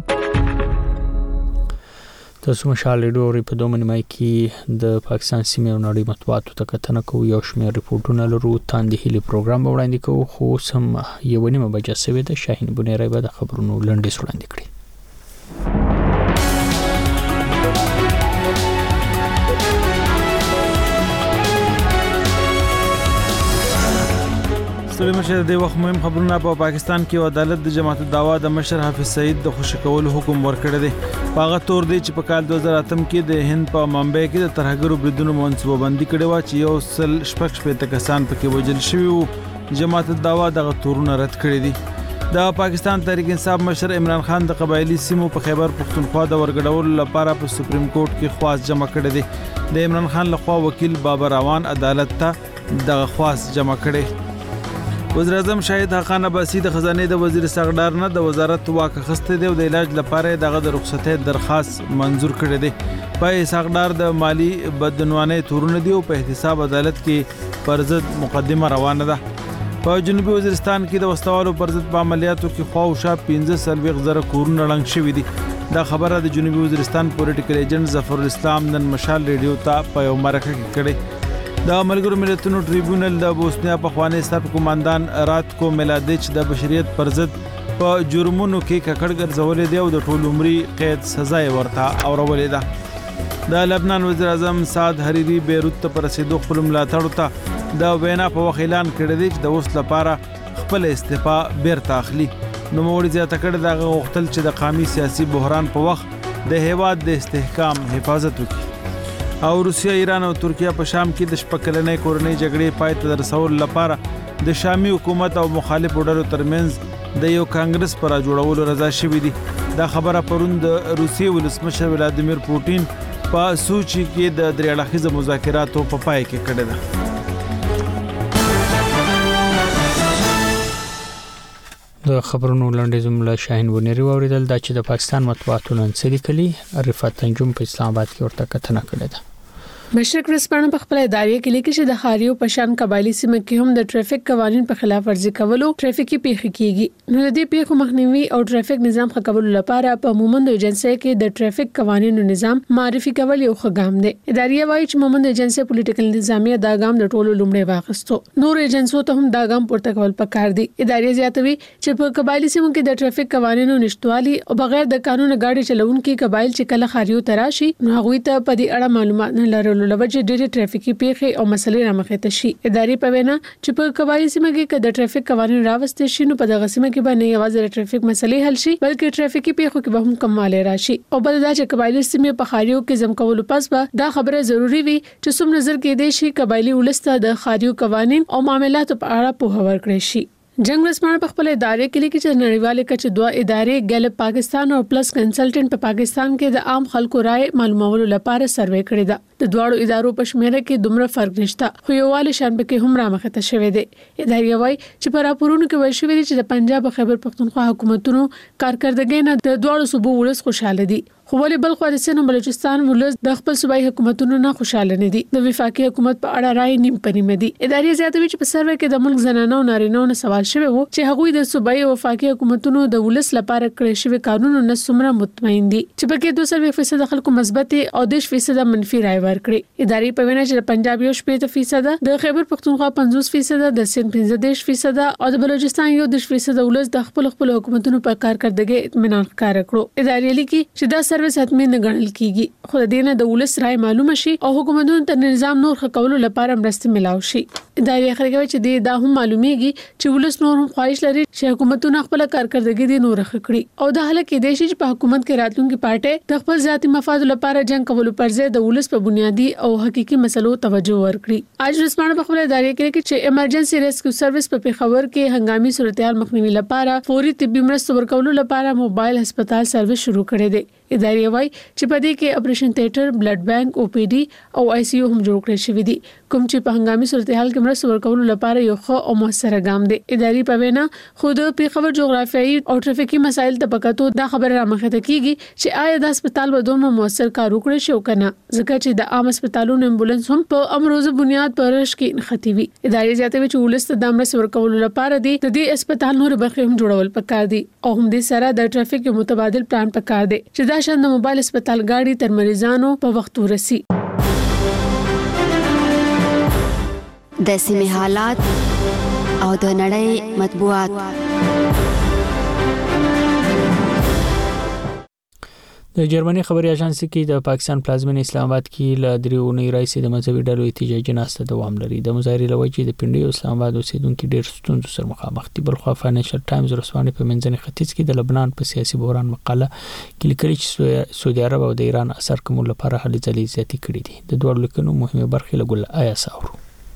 تاسو مشال ریډیو په دوه منمای کې د پاکستان سیمې او نړۍ مطبوعاتو ته کتنه کوو. یو شمېر ریپورتونه لرو. تاندې هلي پروګرام وړاندې کوو خو سم یو نیمه بجې سوي د شاهین بنيري به د خبرونو لنډیز وړاندې کړي. ستړي مشه د وخت مهم خبرونه په پاکستان کې عدالت د جماعت الدعوا د مشر حافظ سعید د خوشی کولو حکم ورکړی دی. په هغه تور دی چې په کال 2008 کې د هند په ممبئی کې د ترهګرو بریدونو منصوبه بندي کړې و چې یو سل شپږ کسان پکې وژل شوي وو. جماعت الدعوا دغه تورونه رد کړی دي. د پاکستان تحریک انصاف مشر عمران خان د قبایلی سیمو په خیبر پختونخوا د ورګډولو لپاره په سپریم کورټ کې خواست جمع کړی دی. د عمران خان لخوا وکیل بابر روان عدالت ته د خواست جمع کړی. وزیر اعظم شاهد حقان عباسی د خزانه د وزیر سغډار نه د وزارت واک اخیسته دی او د علاج لپاره دغه د رخصتۍ درخواست منزور کړی دی. په سغډار د مالی بدعنواني تورونه دی او په احتساب عدالت کې پرضد مقدمه روانه ده. په جنوبي وزیرستان کې د وسوالو پرضد په عملیاتو کې خواوشا 15,000 کورونه ړنګ شوي دي. دا خبره د جنوبي وزیرستان پولیټیکل ایجنټ ظفر الاسلام نن مشال ریډیو ته په یو مرکه کې کړی. د ملګرو ملتونو ټریبیونل د بوسنیا په خوانی سابق قومندان راتکو ملادچ د بشریت پر ضد په جرمونو کې ککړ ګرځولې دی او د ټول عمري قید سزا ورته اورولې ده. د لبنان وزیر اعظم سعد حریری بیروت ته پر رسیدو خپل ملاتړ ته د وینا په وخت اعلان کړی دی چې د اوس لپاره خپل استعفا بیرته اخلي. نو موږ زیاته کړی دا غوښتل چې د قومي سیاسي بحران په وخت د هیواد د استحکام حفاظت وکړي. او روسیا، ایران او ترکیه په شام کې د شپږ کورنۍ جګړې پای ته رسولو لپاره د شامي حکومت او مخالفو ډلو ترمنځ د یو کانګرس پر جوړولو رضا شوي دي. دا خبره پرون د روسیې ولسمشر ولادیمیر پوټین په سوچي کې د درې اړخیزو مذاکراتو په پای کې کړې ده. د خبرونو لنډیز مله شاهین بنيري واوریدل دا چې د پاکستان مطبوعاتو نن څه لیکلي. عرفت انجم په اسلام آباد کې ورته کتنه کړې ده. مشرق ورځپاڼه په خپل ادارې کې لیکي چې د خاریو پشان قبایلی سیمه کې هم د ټریفیک قوانین په خلاف ورزي کولو ټریفیکي پیښې کیږي. نو د دې پیښو مخنیوي او ټریفیک نظام ښه کولو لپاره په مومند ایجنسی کې د ټریفیک قوانینو نظام معرفي کول یو ښه ګام دی. ادارې وايي چې مومند ایجنسی پولیټیکل نظامیه دا ګام د ټولو لومړی واخیستو. نور ایجنسو ته هم دا ګام پورته کول پکار دي. ادارې زیاتوي چې په قبایلی سیمو کې د ټریفیک قوانینو نشټوالي او بغیر د قانون غاډي چلونکو قبایل چې کله خاریو تراشي نو هغه ته په دې اړه معلومات نه لرلو لوجه ډېر ټریفیکي پیښې او مسلې رامخته شي. ادارې په وینا چې په قبایلی سیمه کې د ټریفیک قوانین راوستل شي نو په دغه سیمه کې باندې یوازې د ټریفیک مسلې حل شي بلکې ټریفیکي پیښو کې به هم کموالی راشي. او بل دا چې قبایلی سیمه په خاریو کې زم کولو پس به دا خبره ضروری وي چې سم نظر کې دي شي قبایلی ولسته د خاریو قوانین او معاملات په اړه په خبر کړی شي. جنگ ورځپاڼه په خپل ادارې کې لیکي چې نړیوالې کچې دوه ادارې ګیلپ پاکستان او پلس کنسلټنټ په پاکستان کې د عام خلکو رائے معلومولو لپاره سروې کړی ده. د دواړو ادارو په شمیره کې دومره فرق نشته خو یووالی شان به هم رامخته شوی دی. ادارې وايي چې په راپورونو کې ویل شوی دی چې د پنجاب او خیبر پختونخوا حکومتونو کارکړدګۍ نه د دواړو صوبو ولس خوشاله دي. خو ولې بل خو د سن بلوچستان ولس د خپل صوبایي حکومتونو نه خوشاله نه دي. د وفاقي حکومت په اړه رائے نیم پنیمه دي. ادارې زیاتوي چې په سروې کې د ملک زنانو او نارینه‌و نه سوال شوی وو چې هغوی د صوبایي او وفاقي حکومتونو د ولس لپاره کړی شوی قانونونو نه څومره مطمئن دي چې پکې 2% خلکو مثبت او 10% منفي رائے ورکړي. ادارې په وینا چې د پنجاب 8%، د خیبر پختونخوا 50%، د سند 15% او د بلوچستان 10% ولس د خپل حکومتونو په کارکړدګۍ اطمینان ښکار کړو. ادارې لیکي چې دا سروس حتمي نه ګڼل کیږي خو د دې نه د ولس رائے معلومه شي او حکومتونو ته نظام نور ښه کولو لپاره مرسته ملاو شي. ادارې اخر کوي چې دا هم معلومیږي چې ولس نور هم خواهش لري چې حکومتونه خپل کارکړدګي دي نور ښه کړي او د حل کې د شي چې په حکومت کې راتلونکي پارټي د خپل ذاتي مفاد لپاره جنگ کولو پر ځای د ولس په بنیادی او حقيقي مسلو توجه ورکړي. اج رسمانه په خپل ادارې کې چې ایمرجنسي ریسکیو سروس په پیښور کې هنګامي صورتحال مخنیوي لپاره فوري طبي مرستو ورکولو لپاره موبایل هسپتال سروس شروع کړی دی. ادارې وايي چې په دې کې اپریشن تھیټر، بلډ بانک، او پی ډي او آی سی یو هم جوړ کړی شوی دي، کوم چې په هنګامي صورتحال کې مرسته ورکولو لپاره یو ښه او موثر ګام دی. ادارې په وینا خود پیښور جغرافیایي او ټریفیکي مسایل د پکاتو دا خبره رامخته کیږي چې آیا د هسپتال به دومره موثر کار وکړي شو کنه، ځکه چې د عام هسپتالونو امبولانس هم په امروزه بنیاد پر رش کې نختي وي. ادارې زیاتوي چې ولست د مرسته ورکولو لپاره د دې هسپتال نور برخې هم جوړول پکار دي او هم د سره د ټریفیک یو متبادل پلان پکار دی چې دا شند موبایل هسپتال ګاډي تر مریضانو په وخت ورسي. د سیمې حالات او د نړۍ مطبوعات. د جرمني خبري اژانس کې د پاکستان پلازمینه اسلام آباد کې ل دریونی رئیس د مذهبي ډلو احتجاجي ناسته دوام لري. د مظاهرې لوجې د پنډي اسلام آباد اوسیدونکو ډېر ستونزو سره مخامخ دي. بلخو فاینانشل ټایمز رسوانې په منځني ختیځ کې د لبنان په سیاسي بحران مقاله کې لیکلي چې سعودي عرب او د ایران اثر کومو لپاره هلې ځلې زیاتې کړې دي. د دوه لیکنو مهمه برخې لګول آیا ساورو.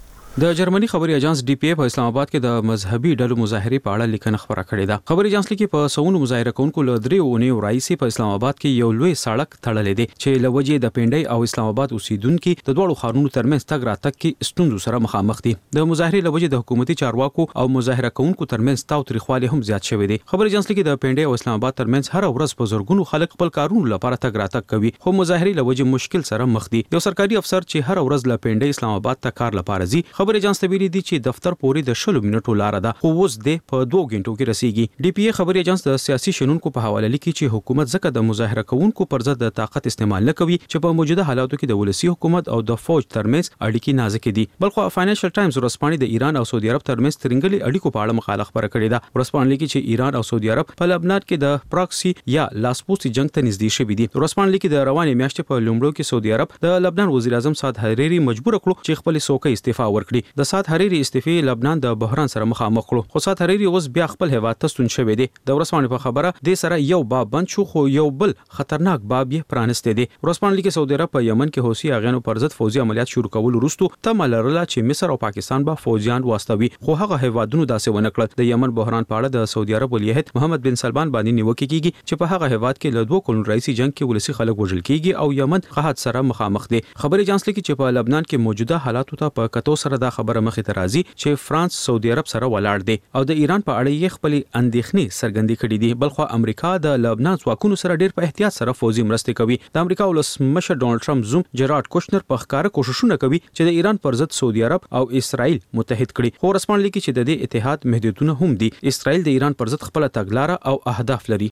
د جرمني خبري اژانس ډي پی ای په اسلام آباد کې د مذهبي ډلو مظاهره په اړه لیکنه خبره کړې ده. خبري اژانس لیکي په سونو مظاهره کوونکو له دریونی رئیس په اسلام آباد کې یو لوی سړک تړلې دي چې لوجې د پنډي او اسلام آباد اوسیدونکو د دوړو خارونو ترمنځ تګ راتګ کې ستونزو سره مخامخ دي. د مظاهره لوجې د حکومتي چارواکو او مظاهره کوونکو ترمنځ تاوتریخوالی هم زیات شوی دی. خبري اژانس لیکي د پنډي او اسلام آباد ترمنځ هر ورځ په زورګونو خلک خپل کارونو لپاره تګ راتګ کوي، خو مظاهره لوجې مشکل سره مخ دي. یو سرکاري افسر چې هر ورځ له پنډي اسلام آباد ته کار لپاره ځي، خبري اژانس ته ویلي دي چې دفتر پورې د 20 منټو لار ده، خو اوس د په 2 غنټو کې رسیږي. ډي پی ای خبري اژانس د سیاسي شنونکو په حواله لیکي چې حکومت ځکه د مظاهره کوونکو پر ضد د طاقت استعمال نه کوي چې په موجوده حالاتو کې د ولسی حکومت او د فوج ترمنځ اړیکې نازک دي. بلخو فاینانشل ټایمز ورسپانې د ایران او سعودي عرب ترمنځ ترنګلي اړیکو په اړه مقاله خبره کړې ده. ورسپانې لیکي چې ایران او سعودي عرب په لبنان کې د پراکسي یا لاسپوسي جنگ ته نږدې شوي دي. ورسپانې لیکي د روانې میاشتې په لومړیو کې سعودي عرب د لبنان وزیر اعظم سعد حریری مجبور کړو چې خپل څوکۍ استعفا ورکړي. د سعد حریری استعفا لبنان د بحران سره مخامخ کړو، خو سعد حریری اوس بیا خپل هیواد ته ستون شوی دی. د ورسپانې په خبره د سره یو باب بند شو، خو یو بل خطرناک باب یې پرانسته دی. ورسپانې لیکي سعودي عرب په یمن کې حوثي اغانو پر ضد فوزي عملیات شروع کول وروسته تمه لرله چې مصر او پاکستان به فوجیان واستوي، خو هغه هیوادونو داسې ونه کړل. د یمن بحران په اړه د سعودي عرب ولی عہد محمد بن سلمان باندې نیوکه کیږي چې په هغه هیواد کې له 2 کلونو رئیسي جنگ کې ولسی خلک وژل کیږي او یمن قحط سره مخامخ دی. خبري اژانس لیکي چې په لبنان کې موجوده حالاتو ته په کتو سره دا خبره مخې ته راځي چې فرانس سعودي عرب سره ولاړ دی او د ایران په اړه یې خپل اندېښنې څرګندې کړې دي. بلخو امریکا د لبنان ځواکونو سره ډېر په احتیاط سره فوزي مرستې کوي. د امریکا ولسمشر ډونالد ټرمپ زوم جرارد کوشنر په ښکاره کوششونه کوي چې د ایران پر ضد سعودي عرب او اسرائیل متحد کړي، خو رسمن لیکي چې د دې اتحاد محدودونه هم دي. اسرائیل د ایران پر ضد خپل تګلارې او اهداف لري.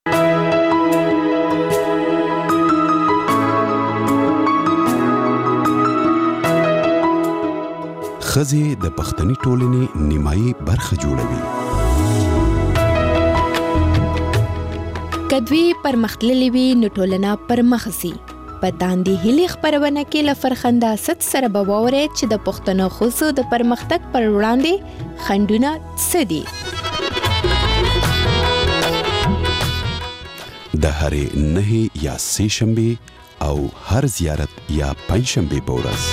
ښځې د پښتني ټولنې نیمایي برخه جوړوي. کدوی پرمختللې وي نو ټولنه پرمخسي. په داندې هلي خبرونه کې لفرخنده ست سره بوورې چې د پښتنو خصو د پرمختګ پر وړاندې خندونه سدي. د هرې 9 یا 3 شنبه او هر زیارت یا 5 شنبه بورس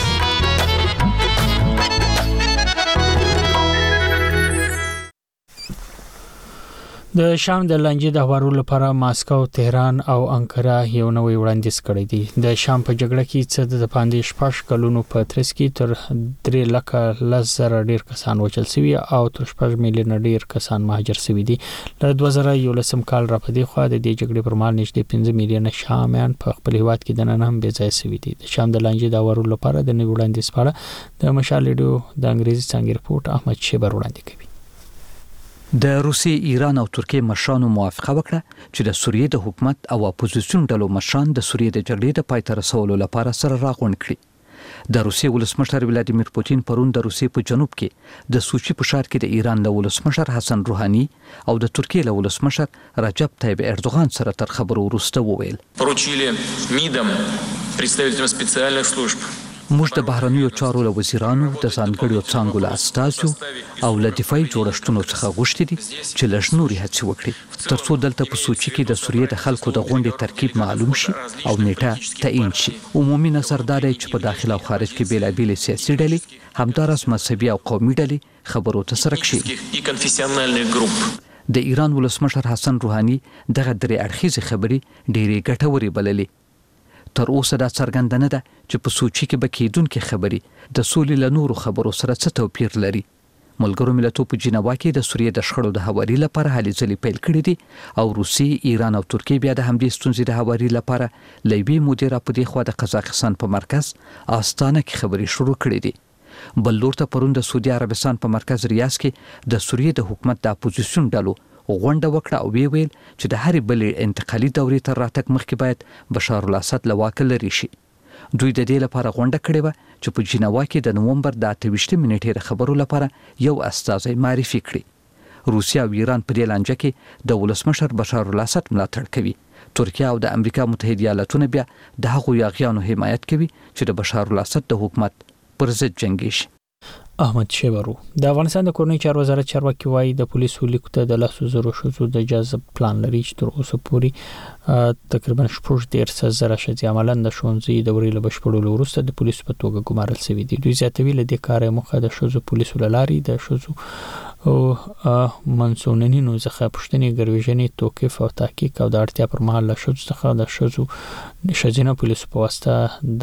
د شام د لانجې د هوارو لپاره ماسکو، تهران او انقره یو نوې وړاندیز کړی دی. د شام په جګړه کې څه د 15 کلونو په ترڅ کې تر 3,10,000 ډیر کسان وژل شوي او تر 6 میلیونه ډیر کسان مهاجر شوي دي. له 2011 کال را پدې خو د دې جګړې پر مهال نږدې 15 میلیونه شامیان په خپل هیواد کې د نن هم بې ځای شوي دي. د شام د لانجې د هوارو لپاره د نوې وړاندیز په اړه د مشال ریډیو د انګریزي څانګې رپورټ احمد شیبر وړاندې کوي. د روسیې، ایران او ترکیې مشرانو موافقه وکړه چې د سوریې د حکومت او اپوزیسیون ډلو مشران د سوریې د جګړې د پای ته رسولو لپاره سره راغونډ کړي. د روسیې ولسمشر ولادیمیر پوتین پرون د روسیې په جنوب کې د سوچي په ښار کې د ایران له ولسمشر حسن روحاني او د ترکیې له ولسمشر رجب طیب اردوغان سره تر خبرو وروسته وویل: موږ د بهرنیو چارو له وزیرانو، د ځانګړو څانګو له استازو او له دفاعي جوړښتونو څخه غوښتي دي چې لږ نورې هڅې وکړي ترڅو دلته په سوچي کې د سوریې د خلکو د غونډې ترکیب معلوم شي او نیټه تعیین شي. عمومي نظر دا دی چې په داخل او خارج کې بیلابېلې سیاسي ډلې، همداراز مذهبي او قومي ډلې خبرو ته سره کښیني. د ایران ولسمشر حسن روحاني دغه درې اړخیزې خبرې ډېرې ګټورې بللې. تر اوسه دا څرګنده نه ده چې په سوچي کې به کېدونکې خبرې د سولې له نورو خبرو سره څه توپیر لري. ملګرو ملتونو په جنیوا کې د سوریې د شخړو د هواري لپاره هلې ځلې پیل کړې دي او روسیې، ایران او ترکیې بیا د همدې ستونزې د هواري لپاره له یوې مودې راپدې خوا د قزاقستان په مرکز آستانه کې خبرې شروع کړې دي. بل لور ته پرون د سعودي عربستان په مرکز ریاض کې د سوریې د حکومت د اپوزیسیون ډلو غونډه وکړه او ویل چې د هرې بلې انتقالي دورې تر راتګ مخکې باید بشار الاسد له واکه لرې شي. دوی د دې لپاره غونډه کړې وه چې په جنیوا کې د نومبر د 28 نیټې د خبرو لپاره یو استازی معرفي کړي. روسیا او ایران په دې لانجه کې د ولسمشر بشار الاسد ملاتړ کوي. ترکیه او د امریکا متحده ایالاتونه بیا د هغو یاغیانو حمایت کوي چې د بشار الاسد د حکومت پر ضد جنګیږي. احمد شیبرو د افغانستان د کورنۍ چارو وزارت چارواکي وایي د پولیسو لیکو ته د 100,000 ښځو د جذب پلان لري چې تر اوسه پورې تقریبا 14,000 ښځې عملاً د ښوونځي دورې له بشپړولو وروسته د پولیسو په توګه ګمارل شوي دي. دوی زیاتوي له دې کاره موخه د ښځو پولیسو له لارې د ښځو او منسونینو څخه پښتني ګرویژنې توقيف او تحقیق او د اړتیا پر مهال له ښځو څخه د ښځینه پولیسو په واسطه د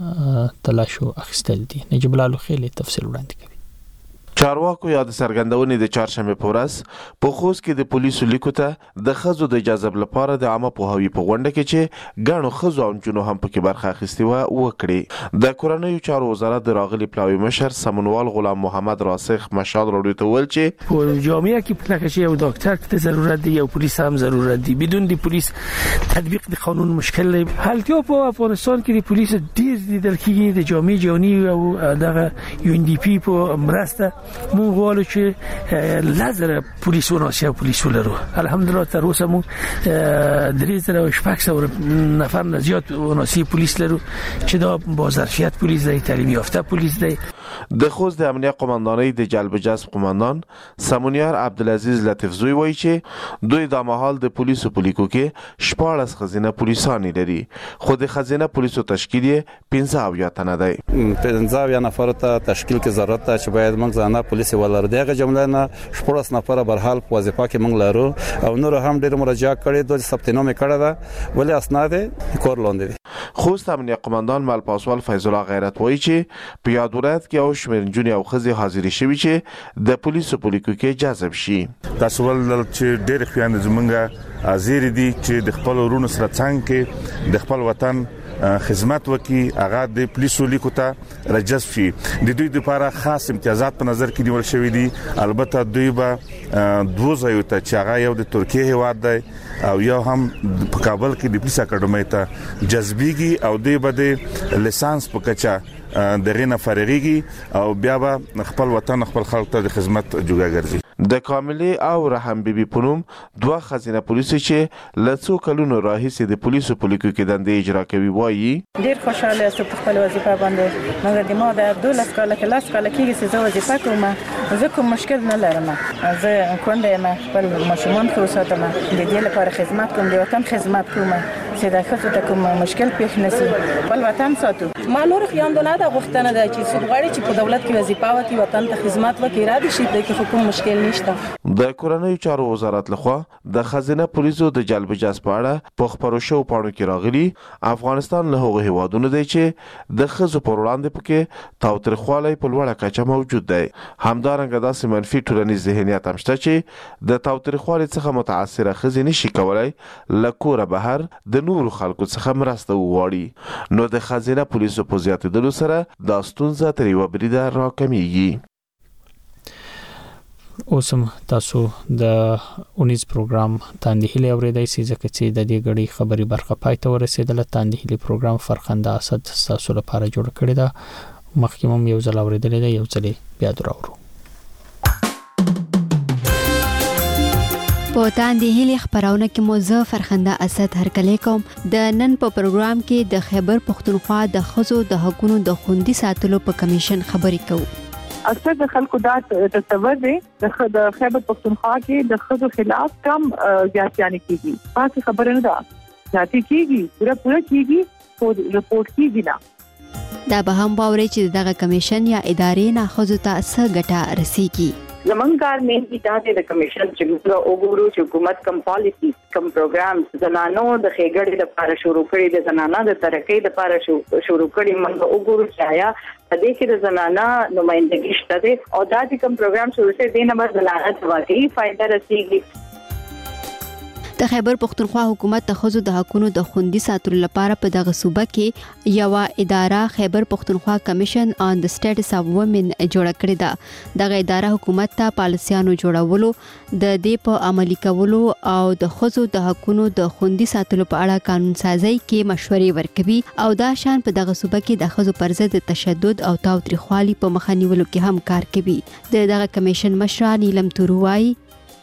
تلاشو اخیستل دي. نجیب الله خیلی تفصیل وړاندې کوي. چارواکو یا د سرګندونې د چهارشنبه په ورځ په خوست کې د پولیسو لیکو ته د ښځو د جذب لپاره د عامه پوهاوي په غونډه کې چې ګڼو ښځو او نجونو هم پکې برخه اخیستې وکړي. د کورنیو چارو وزارت د راغلي پلاوي مشر سمونوال غلام محمد راسخ مشال راډیو ته ویل چې په جامعه کې لکه چې یو ډاکټر ته ضرورت دی، یو پولیس هم ضرورت دی. بدون د پولیس تطبیق د قانون مشکل دی. حالتیا په افغانستان کې د پولیس ډیر لیدل کېږي. د جامعه جهانی او دغه UNDP په مرسته مونږ غواړو چې لازم پولیس وناسي او پولیس ولرو. الحمدلله تر اوسه مونږ 3,600 نفر نه زیات وناسي پولیس لرو چې دا با ظرفیت پولیس دی، تعلیم یافته پولیس دی. د خوست د امنیه قوماندانۍ د جلب جذب قوماندان سمونیار عبدالعزیز لطیفزوی وایي چې دوی د مهال د پولیسو په لیکو کې 14 خزینه پولیسان لري، خو د خزینه پولیسو تشکیل یې 15 تنه دی. 15 نفر ته تشکیل کې ضرورت ته چې باید موږ ځانه پولیس ولر دغه جمله نه 14 نفر برحال په وظیفه کې موږ لرو او نور هم ډېر مراجعه کړي د ثبتنامه کړه ده ولې اسناد کور لاندې دي. خوست امنیه قوماندان ملپاسوال فیض الله غیرت وایي چې په یاد ولایت کې او شمېر نجونې او ښځې حاضرې شوي چې د پولیسو په لیکو کې جذب شي. تاسو ول چې ډېر خويند زمونږه حاضر دي چې د خپل ورونو سره څنګه کې د خپل وطن خدمت وکي، هغه د پولیسو لیکو ته راجذب شي. د دوی لپاره خاص امتیازات په نظر کې نیول شوی دي. البته دوی به دوه ځایو ته چې هغه یو د ترکیه هیواد دی او یو هم په کابل کې د پولیس اکیډمۍ ته جذبيږي او دوی به د لیسانس په کچا دغه نه فارغيږي او بیا به خپل وطن خپل خلک ته د خدمت جوګه ګرځي. د کاملي او رحم بیبي پونم دوه خزینه پولیسو چې لڅو کلونو راهیسې د پولیسو په لیکو کې دندې اجرا کوي وایي ډیر خوشاله یم په خپل وظیفه باندې. مګر د ما د 12 کال کې لاس کال کېږي چې زه وظیفه کوم، زه کوم مشکل نه لرم. زه کونډه یم، خپل ماشومان خو ساتم، د دې لپاره خدمت کوم، د وطن خدمت کوم چې د خپل ته کوم مشکل پیښ نشي، خپل وطن ساتو. ما نور خیاندونه د غوښتنه ده چې څوک غواړي چې په دولت کې وظیفه وکړي، وطن ته خدمت وکړي، را دي شي د کوم مشکل نشته. د کورنیو چارو وزارت لخوا د خزینه پولیسو د جلب جذب په اړه په خبرو شو پاڼو کې راغلي افغانستان له هغو هیوادونو دی چې د ښځو پر وړاندې پکې تاوتریخوالی په لوړه کچه موجود دی. همدارنګه داسې منفي ټولنیز ذهنیت هم شته چې د تاوتریخوالي څخه متاثره ښځې نشي کولای له کوره بهر د نورو خلکو څخه مرسته وغواړي. نو د خزینه پولیسو په زیاتېدلو سره دا ستونزه تر یوه بریده راکمیږي. اوسم تاسو د اونیز پروګرام تاندهیلی اوریدای سي ځکه چې د دې غړي خبري برخه پای ته ورسېدله. تاندهیلی پروګرام فرخنده اسد تاسو لپاره جوړ کړی دا مخکې هم یو ځل اوریدل دی، یو ځل بیا دراورو. په تاندهیلی خبرونه کې مو زه فرخنده اسد هرکلی کوم. د نن په پروګرام کې د خیبر پښتونخوا د ښځو د حقوقو د خوندي ساتلو په کمیشن خبرې کوو. اکثر د خلکو دا تصور دی د خیبر پښتونخوا کې د ښځو خلاف کم زیاتیانې کیږي. پاتې خبره نه ده، زیاتې کیږي، پوره کیږي، خو رپورټ کیږي نه. دا به هم باوري چې دغه کمیشن یا ادارې نه ښځو ته څه ګټه رسیږي. زمونږ کار مین کی د کمیشن چې وګورو چې حکومت کم پالیسی کم پروګرام زنانو د خېګړې لپاره شروع کړي د زنانه د ترقۍ لپاره شروع کړي موږ وګورو چې آیا په دې کې د زنانه نمائندګي شته او دا چې کم پروګرام شروع شي د نمبر زنانه ته واقعي فائدہ رسیږي. د خیبر پختونخوا حکومت د ښځو د حقوقو د خوندي ساتلو لپاره په دغه صوبه کې یو اداره خیبر پختونخوا کمیشن آن د سټیټس اف وومن جوړه کړې ده. دغه اداره حکومت ته پالیسیانو جوړولو د دې په عملي کولو او د ښځو د حقوقو د خوندي ساتلو په اړه قانون سازي کې مشورې ورکوي او دا شان په دغه صوبه کې د ښځو پر ضد تشدد او تاوتریخوالي په مخه نیولو کې هم کار کوي. دغه کمیشن مشره نیلم توروائی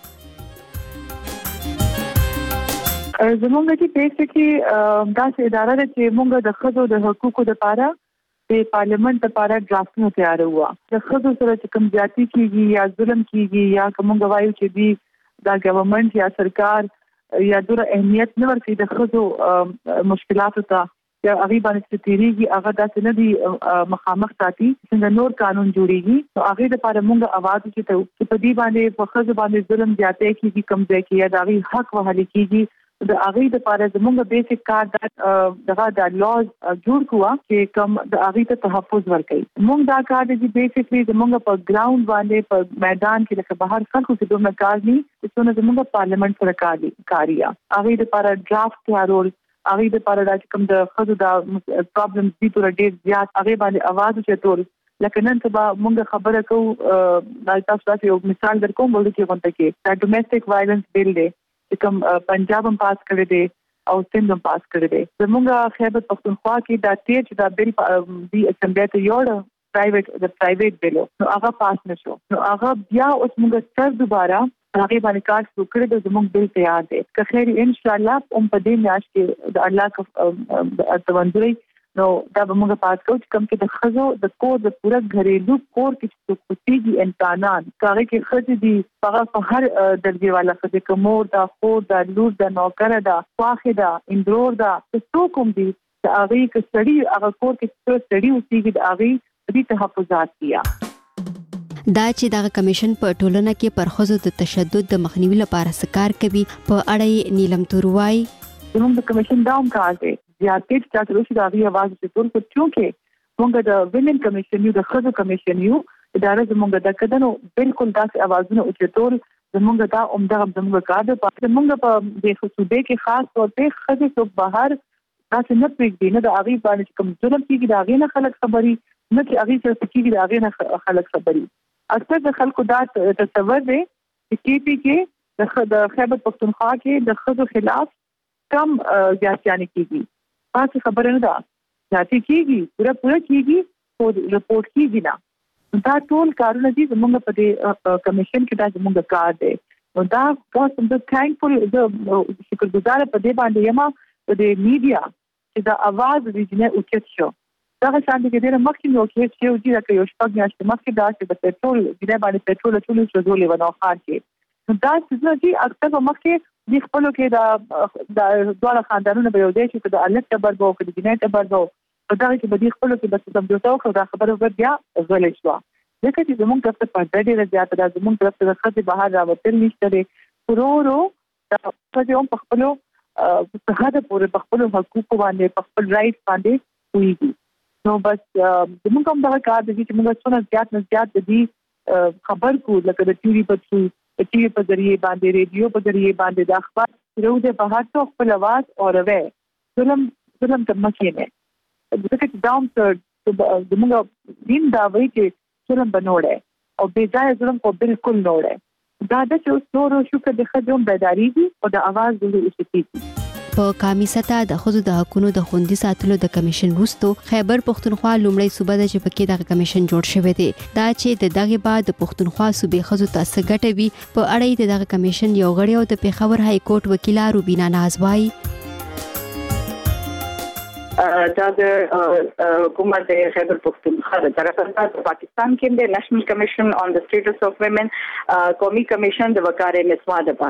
زمونږ کې بیسیکلی داسې اداره ده چې مونږ د ښځو د حقوقو لپاره د پارلیمنت لپاره ډرافټونه تیار وو. د ښځو سره چې کوم زیاتی کیږي یا ظلم کیږي یا کوم غوايي چې دی دا ګورنمنت یا سرکار یا د اهمیت نه ورکړي د ښځو مشکلاتو ته یا هغه باندې تیریږي هغه داسې نه دی مخامخ ساتي څنګه نور قانون جوړيږي نو هغه لپاره مونږ आवाज وکړو چې په دې باندې په ښځو باندې ظلم زیاتی کیږي کم ځای کې یا د هغه حق وهل کیږي د هغه لپاره زموږ بیسیک کار دغه د لاز جوړ کوه چې کوم د هغه ته تحفظ ورکړي. موږ دا کار دي بیسیکلی زموږ په ګراوند باندې په میدان کې لکه بهر خلکو چې دومره کار دي چې زموږ پارلیمنت سره کاریا هغه لپاره ډرافټ تیارول هغه لپاره د کوم د خزو د پرابلمز دي تر ډیر زیات هغه باندې आवाज چتول لکه نن سبا موږ خبره کوو د تاسو ته یو مثال درکوم ولې چې غونډه کې د ډومېسټک وایلنس بیل دی کوم پنجاب هم پاس کړی دی او سند هم پاس کړی دی. زموږ خیبر پختونخوا کې دا تیر چې دا بیل دی اسمبلی ته یوړ پرایویټ بیل نو هغه پاس نشو نو هغه بیا اوس موږ تر دوباره هغه باندې کار شروع کړی د زموږ بیل تیار دی که خیر ان شاء الله په دې میاشت کې د الله کا توندري نو دا به موږ پات کوو چې کوم کې د خزو د کور د پوره غریلو کور کې څه کوتيږي امکانات کاري کې خځې دي هغه په هر درجه والا خځې کومور دا خور دا لور دا نوکر دا واخه دا اندرور دا څه کوم دي د هغه کې سړي هغه کور کې څه سړي اوسېږي د هغه دې تحفظات کیا. دا چې دغه کمیشن په ټولنه کې پر ښځو د تشدد د مخنیوي لپاره کار کوي په اړه نیلم توروائی زموږ د کمیشن داوم کار دی زیاتې چې تاسو د هغه आवाज ته ټول په چونکه موږ د ویمن کمیشن یو د ښځو کمیشن یو اداره زموږ د کډنو بالکل داسې आवाजونه او چې ټول زموږ دا عمده زموږ کار دی په موږ په د خصوصي کې خاص طور په ښځې څخه بهر تاسو نه پېږدئ نه د هغه باندې کوم ظلم کیږي د هغه نه خلک خبري نه چې هغه څه کیږي د هغه نه خلک خبري. اکثر د خلکو دا تصور دی چې کېپی کې د خیبر پختونخوا کې د ښځو خلاف کم زیاتیانه کیږي تاسو خبره نه ده زیاتی کیږي پورا کیږي او رپورټ کیږي نه دا ټول کارونه دي زموږ په دې کمیشن کې دا زموږ کار دی نو دا تاسو د تھینکفل د شکرګزار په دې باندې یم په دې میډیا چې دا आवाज دې نه اوچت شو دا څنګه کې ډېر مخکې نو کې چې یو ځای کې یو شپږ میاشتې مخکې دا چې د پېټرول دې باندې پېټرول ټول شوزولې ونه خار کې نو دا چې اکثر مخکې د خپلو کې دا ډول خاندانونو به یو ځای چې د الګ تبر بو کې د جنایت تبر بو په دا کې به د خپلو کې بس سمجوتا او دا خبره بیا غلې شو ځکه چې زموږ طرف ته په ډېر زیات دا زموږ طرف ته خځې بهر راوتل نشته لري ورو دا خځې هم په خپلو په هغه پورې په خپلو حقوقو باندې په خپل رائټ باندې وایي نو بس زموږ هم دا کار دی چې موږ څونه زیات دي خبر کو لکه د ټي وي په ذریعے باندې ریډیو په ذریعے باندې د اخبار ضرور د بهر ته خپل आवाज اوروي ظلم ته مخې نه ځکه چې داوم ته زموږ دین دا وایي چې ظلم بنوړي او بې ځای ظلم کو بالکل نوړي دا د څو نورو شو کې د خځو بیداری دي او د आवाज ضروري شي. په قامي سطح د ښځو د حقوقو د خوندي ساتلو د کمیشن وروسته خیبر پختونخوا لومړی صوبه ده چې پکې دغه کمیشن جوړ شوی دی دا چې دغه بعد د پختونخوا صوبې ښځو ته څه ګټه وي په اړه د دغه کمیشن یو غړی او د پیښور های کورټ وکیل روبینا ناز وايي دا د حکومت د خیبر پختونخوا د طرفه د پاکستان کې د نېشنل کمیشن آن د سټیټس اف ویمن قومي کمیشن د وقار نسواء لپاره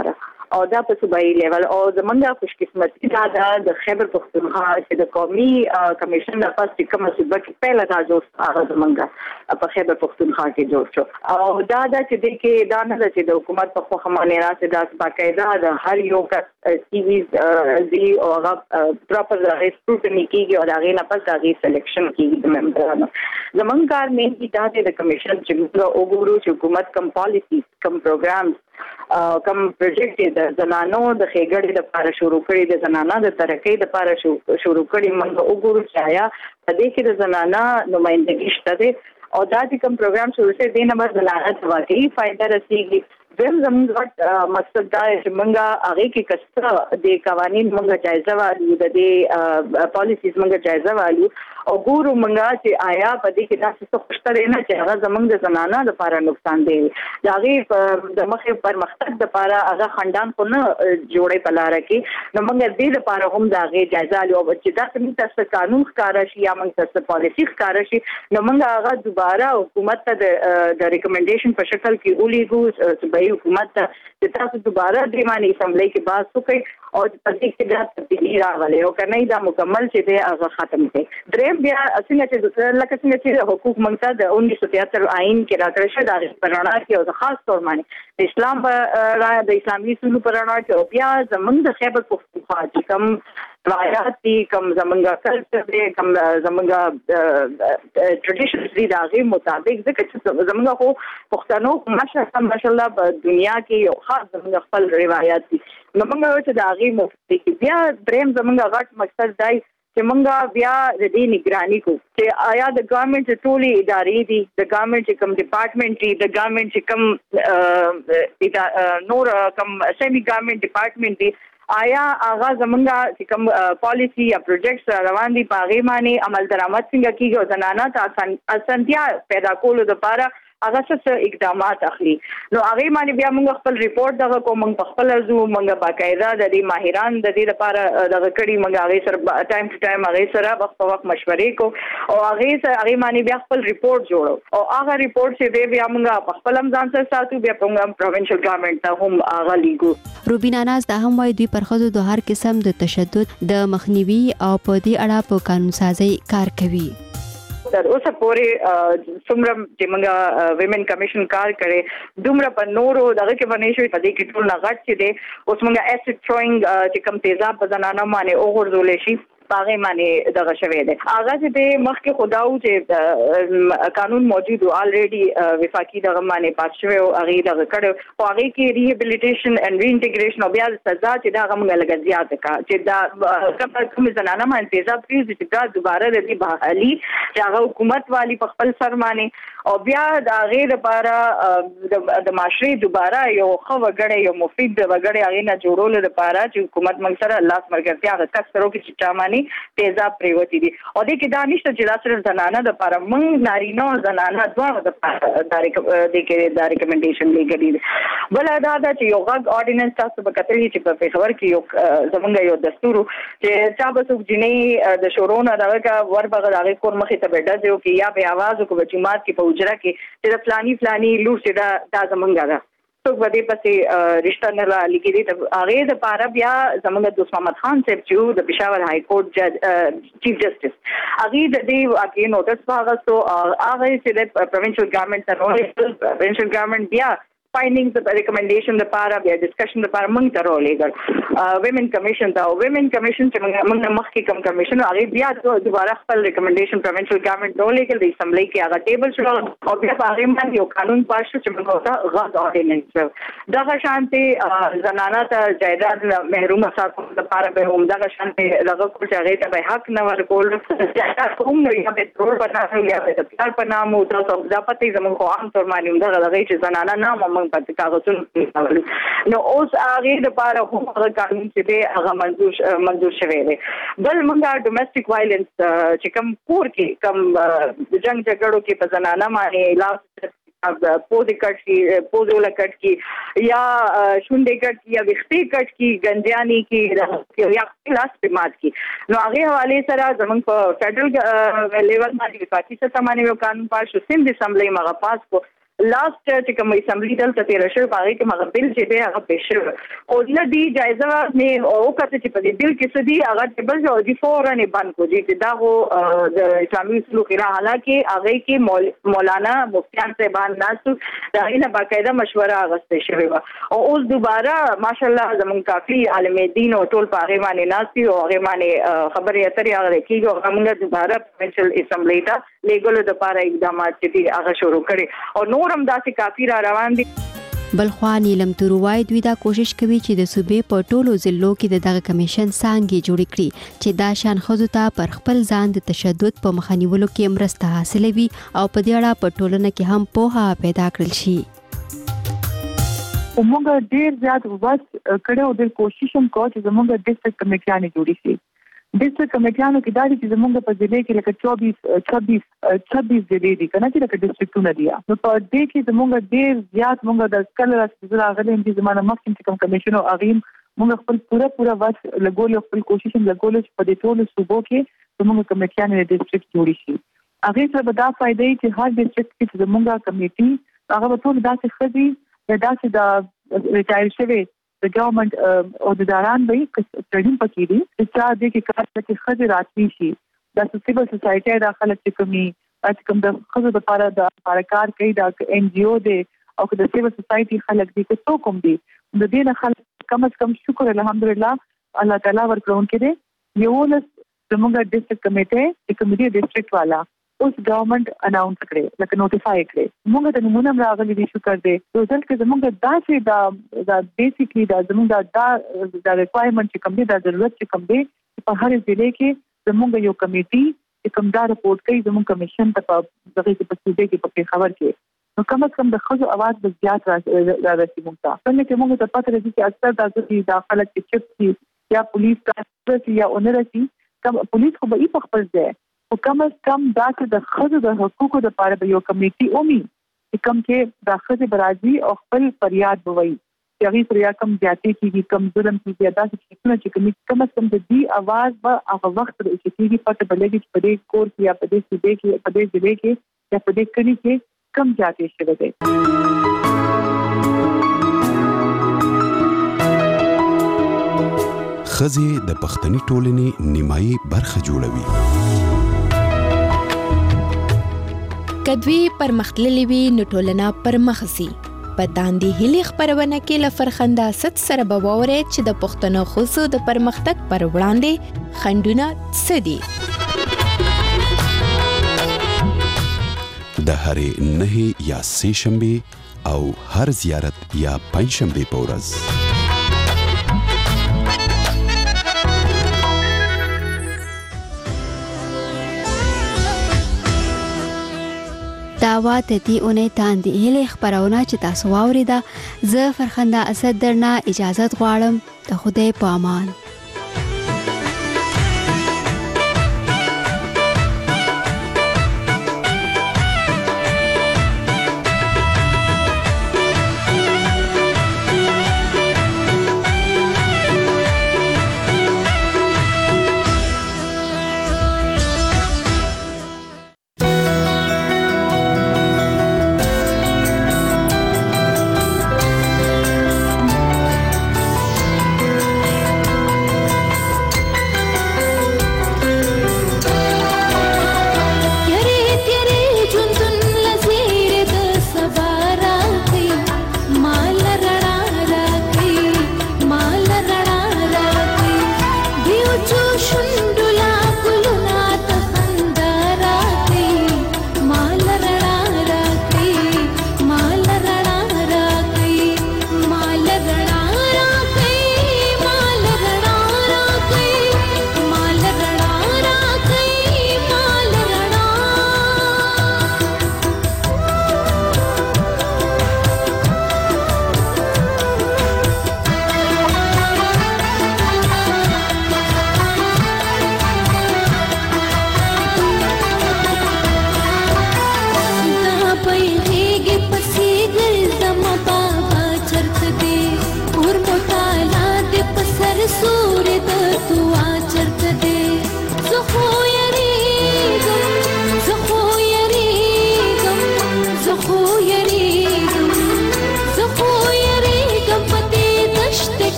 او دا په صوبایي لیول او زمونږه خوشقسمتي دا د خیبر پختونخوا چې د قومي کمیشن د پاس کوم صوبه کې پهلا دا جوړ زمونږه په خیبر پختونخوا کې جوړ شو او دا چې د کې دا نه چې د حکومت په خو خمانه راځي دا باقاعده د هر یو کس سیویز دی او هغه پراپر سکروټنی کیږي او هغه نه پس هغه سلیکشن کیږي د ممبرانو زمونږ کار مې دا د کمیشن چې موږ وګورو چې حکومت کم پالیسی کم پروګرامز کم پروجیکټ د زنانو د خېګړې د لپاره شروع کړي د زنانو د ترقۍ د لپاره شروع کړي موږ وګورو چې آیا په دې کې د زنانو نمائندګي شته او دا چې کوم پروګرام شروع شي د نه زنانو ته واقعي فائدہ رسیږي زموږ مقصد دا چې موږ هغه کې کسته د قوانين موږ جایزه والو د دې پالیسیز موږ جایزه والو او ګورو موږ چې آیا په دې کې تاسو خوشتره نه چې هغه زموږ د زنانو لپاره نقصان دی دا غي د مخې پرمختګ لپاره هغه خندان خو نه جوړې پلاره کې نو موږ دې لپاره هم دا غي جایزه والو چې دا څنګه تاسو قانون ښکارا شي یا موږ تاسو پالیسی ښکارا شي نو موږ هغه دوباره حکومت ته د ریکمنډیشن په شکل کې ولېګو صوبایي حکومت ته تاسو دوباره د معنی اسمبلی کې بحث وکړي او په دې کې دا تبدیلی راغلی او کنه دا مکمل چې دی هغه ختم کړي دریم بیا څنګه چې لکه څنګه چې حقوق منځ د 1973 آئین کې راکړل شوی دا پرانا کې او خاص تور باندې اسلام د اسلامي اصولو پرانا کې او بیا زمونږ د خیبر پختونخوا چې کوم روایت دي کوم زمونږ کلچر دی کوم زمونږ ټریډیشنز دي دا غي مطابق ځکه چې زمونږ خو پښتنو ماشاءالله په دنیا کې یو خاص زمونږ خپل روایت دي نو موږ چې دا غي مفتی کې بیا دریم زمونږ غټ مقصد دی چې موږ بیا د دې نگرانی کو چې آیا د ګورنمنت ټولي ادارې دي د ګورنمنت کوم ډپارټمنټ دي د ګورنمنت کوم نور کوم سیمی ګورنمنت ډپارټمنټ دي آیا هغه زمونږ چې کوم پالیسی یا پروجیکټس روان دي په هغه باندې عمل درآمد څنګه کیږي او زنانه ته اسانتیا پیدا کولو لپاره هغه څه اقدامات اخلي نو هغه باندې بیا موږ خپل ریپورت دغه کوم موږ خپل ازو موږ باقاعده د دې ماهران د دې لپاره دغه کړي موږ هغه سره ټایم ټو ټایم هغه سره وخت په وخت مشورې کو او هغه باندې بیا خپل ریپورت جوړو او هغه ریپورت چې دی بیا موږ خپل ځان سره ساتو بیا موږ پروینشل ګورنمنت ته هم هغه لیګو روبینا ناز دا هم وایي دوی پر خځو د هر قسم د تشدد د مخنیوي او په دې اړه په قانون سازي کار کوي تر اوسه پورې څومره چې موږ ویمن کمیشن کار کړي دومره په نورو دغه کې باندې شوی په دې کې ټول نغټ چې دی اوس موږ اسید تھروینګ چې کوم تیزاب په زنانه باندې وګرځول شي باغې باندې دغه شوی دی هغه چې مخکې خداو چې قانون موجود او الریډي وفاقي دغه باندې پاس شوی او هغه دغه کړو او هغه کې ریهابلیټیشن اند ری انټیګریشن او بیا سزا چې دا موږ لګ زیات کا چې دا کوم زنانه باندې تیزاب پریز چې دا دوباره د دې بحالي چې هغه حکومت والی په خپل سر باندې او بیا دا غیر لپاره د معاشري دوباره یو خو وګړي یو مفید وګړي هغه نه جوړول لپاره چې حکومت موږ سره الله سمرګرتیا هغه کسرو کې چې چاماني تیزاب پریوتی دي او دې کې دا نشته چې دا صرف زنانه د لپاره موږ نارینه او زنانه دواړو د کې دا ریکمنډیشن لګړي بل دا چې یو غږ اورډیننس تاسو به کتلې چې په پیښور کې یو زمونږ یو دستور چې چا به څوک جنې د شورونه دغه وربغه دغه کور مخې ته بیډه دیو کې یا به आवाज کو جماعت کې په اجرا کې چې فلانی لور چې دا زمونږ دا څوک به دې پسې رشتہ نه لګي دي ته هغه د پاره بیا زمونږ دوست محمد خان صاحب چې د پېښور های کورټ جج چیف جسټس هغه د دې واقعي نوټس واغستو هغه چې د پروینشل ګورنمنت ته پروینشل ګورنمنت بیا findings the recommendation the para bia discussion the para mung taro legal women commission da women commission che mung makhi kam commission age bia dobara khapal recommendation provincial government do legal the assembly ke aga table shuro aur bia age man yo kanun pass che mung hota ghad ordinance da ga shanti zanana ta jaidad mehrum asab the para be hum da ga shanti laga ko age ta be hak na war kol ja kum no ya be road bana ya be pyar panam uta so da pati zamung ko am tor mani da ga che zanana na په کاغذونو نو اوس هغه د لپاره هغه قانون چې دی هغه منظور شوی دی بل موږ ډومېسټک وایلنس چې کوم کور کې کوم جنگ جګړو کې په زنانه باندې لاس پوزې کټ کی پوزوله کټ کی یا شونډې کټ کی یا وختې کټ کی گنجانی کی یا لاس په مات کی نو هغه حواله سره زمونږ په فدرل لیول باندې وفاقي سطح باندې یو قانون پاس شو سند اسمبلی مغه پاس کو لاست چې کوم اسمبلی دلته تیر شو باغې کې مغه بل چې به هغه پېښ او لدی جایزه نه او کته چې په دې بل کې سدي هغه ټیبل جو دي فورن بند کو دي دا هو د اسلامي اصول خلا حالکه هغه کې مولانا مفتیان صاحبان ناسو دا نه باقاعده مشوره غوښته شوی او اوس دوباره ماشاءالله زمون کافي عالم دین او ټول پاره باندې ناسي او هغه باندې خبرې اترې هغه کېږي او موږ دوباره پرنسل اسمبلی ته لیګل د پاره اقدامات چې هغه شروع کړي او نورم داسې کافي را روان دي. بلخوا نیلم توروای دوی دا کوشش کوي چې د صوبې په ټولو ضلعو کې دغه کمیشن څنګه جوړ کړي چې دا شان ښځو ته پر خپل ځان د تشدد په مخنیولو کې مرسته حاصلوي او په دې اړه په ټولنه کې هم پوهه پیدا کړل شي. موږ ډیر زیات وخت کړو د کوشش هم کوو چې زموږ د ډیسټریکټ کمیټیانې جوړې شي. ډیسټریکټ کمیټیانو کې دا چې زموږ په ضلع کې لکه 26 ضلع دي کنه چې لکه ډیسټریکټونه دي نو په دې کې زموږ ډیر زیات موږ د کله راغلي چې زموږ مخکې کمیشن او اغیم موږ خپل پورا وخت لګول خپل کوشش هم لګول چې په دې ټولو صوبو کې زموږ کمیټیانې ډیسټریکټ جوړې شي. هغه سره به دا فائدې چې هر ډیسټریکټ کې زموږ کمیټي هغه به ټول داسې خدي داسې د ریټایر شوی د ګورنمنت او د داران به ټریننګ پکې دي چې دا د کار کې خځې راتلی شي د سیویل سوسایټي داخله چې کوم د خځو لپاره د کار کوي د ان جی او دي او د سیویل سوسایټي خلک دي چې څوک هم دي د دې نه خلک کم از کم شکر الحمدلله الله تعالی ورکړون کړي یو له زموږ ډیسټریکټ کمیټه د کمیټي ډیسټریکټ والا اوس ګورنمنت اناونس کړي لکه نوټیفای کړي موږ د نمونه راغلي دي شکر دې نو ځکه زموږ داسې دا بیسیکلی دا زموږ دا ریکوایرمنت چې کوم دي دا ضرورت چې کوم دي په هر ضلع کې زموږ یو کمیټي چې کوم دا رپورټ کوي زموږ کمیشن ته په دغه په صوبې کې په خبر کې نو کم از کم د خځو आवाज به زیات راځي موږ ته څنګه چې موږ ته پته لري چې اکثر د داخله کې چپ یا پولیس تاسو یا اونرسي کوم پولیس خو به په خپل ځای او کم از کم دا چې د خځو د حقوقو لپاره به یو کمیټي اومي چې کوم کې د خځې برازي او خپل فریاد بوي چې هغه سره کم زیاتې کیږي کم ظلم کیږي دا چې کم از کم د دې आवाज به هغه وخت د چې پته بلګي چې په دې کور کې یا په دې صوبې کې په دې ضلع کې یا په دې کلی کې کم زیاتې شوه دي. ښځې د پښتني ټولنې نیمایي برخه جوړوي. کدوی پرمختللې وي نو ټولنه پرمخسي په داندې هلي خبرونه کې لفرخنده ست سره بووره چې د پښتنو خصو د پرمختګ پر وړاندې خندونه سدي د هرې 9 یا 3 شنبه او هر زیارت یا 5 شنبه په ورځ داوا ته دی اونې تاندې هلي خبرونه چې تاسو واوریده زه فرخنده اسد درنه اجازه غواړم ته خدای په امان.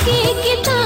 के किताब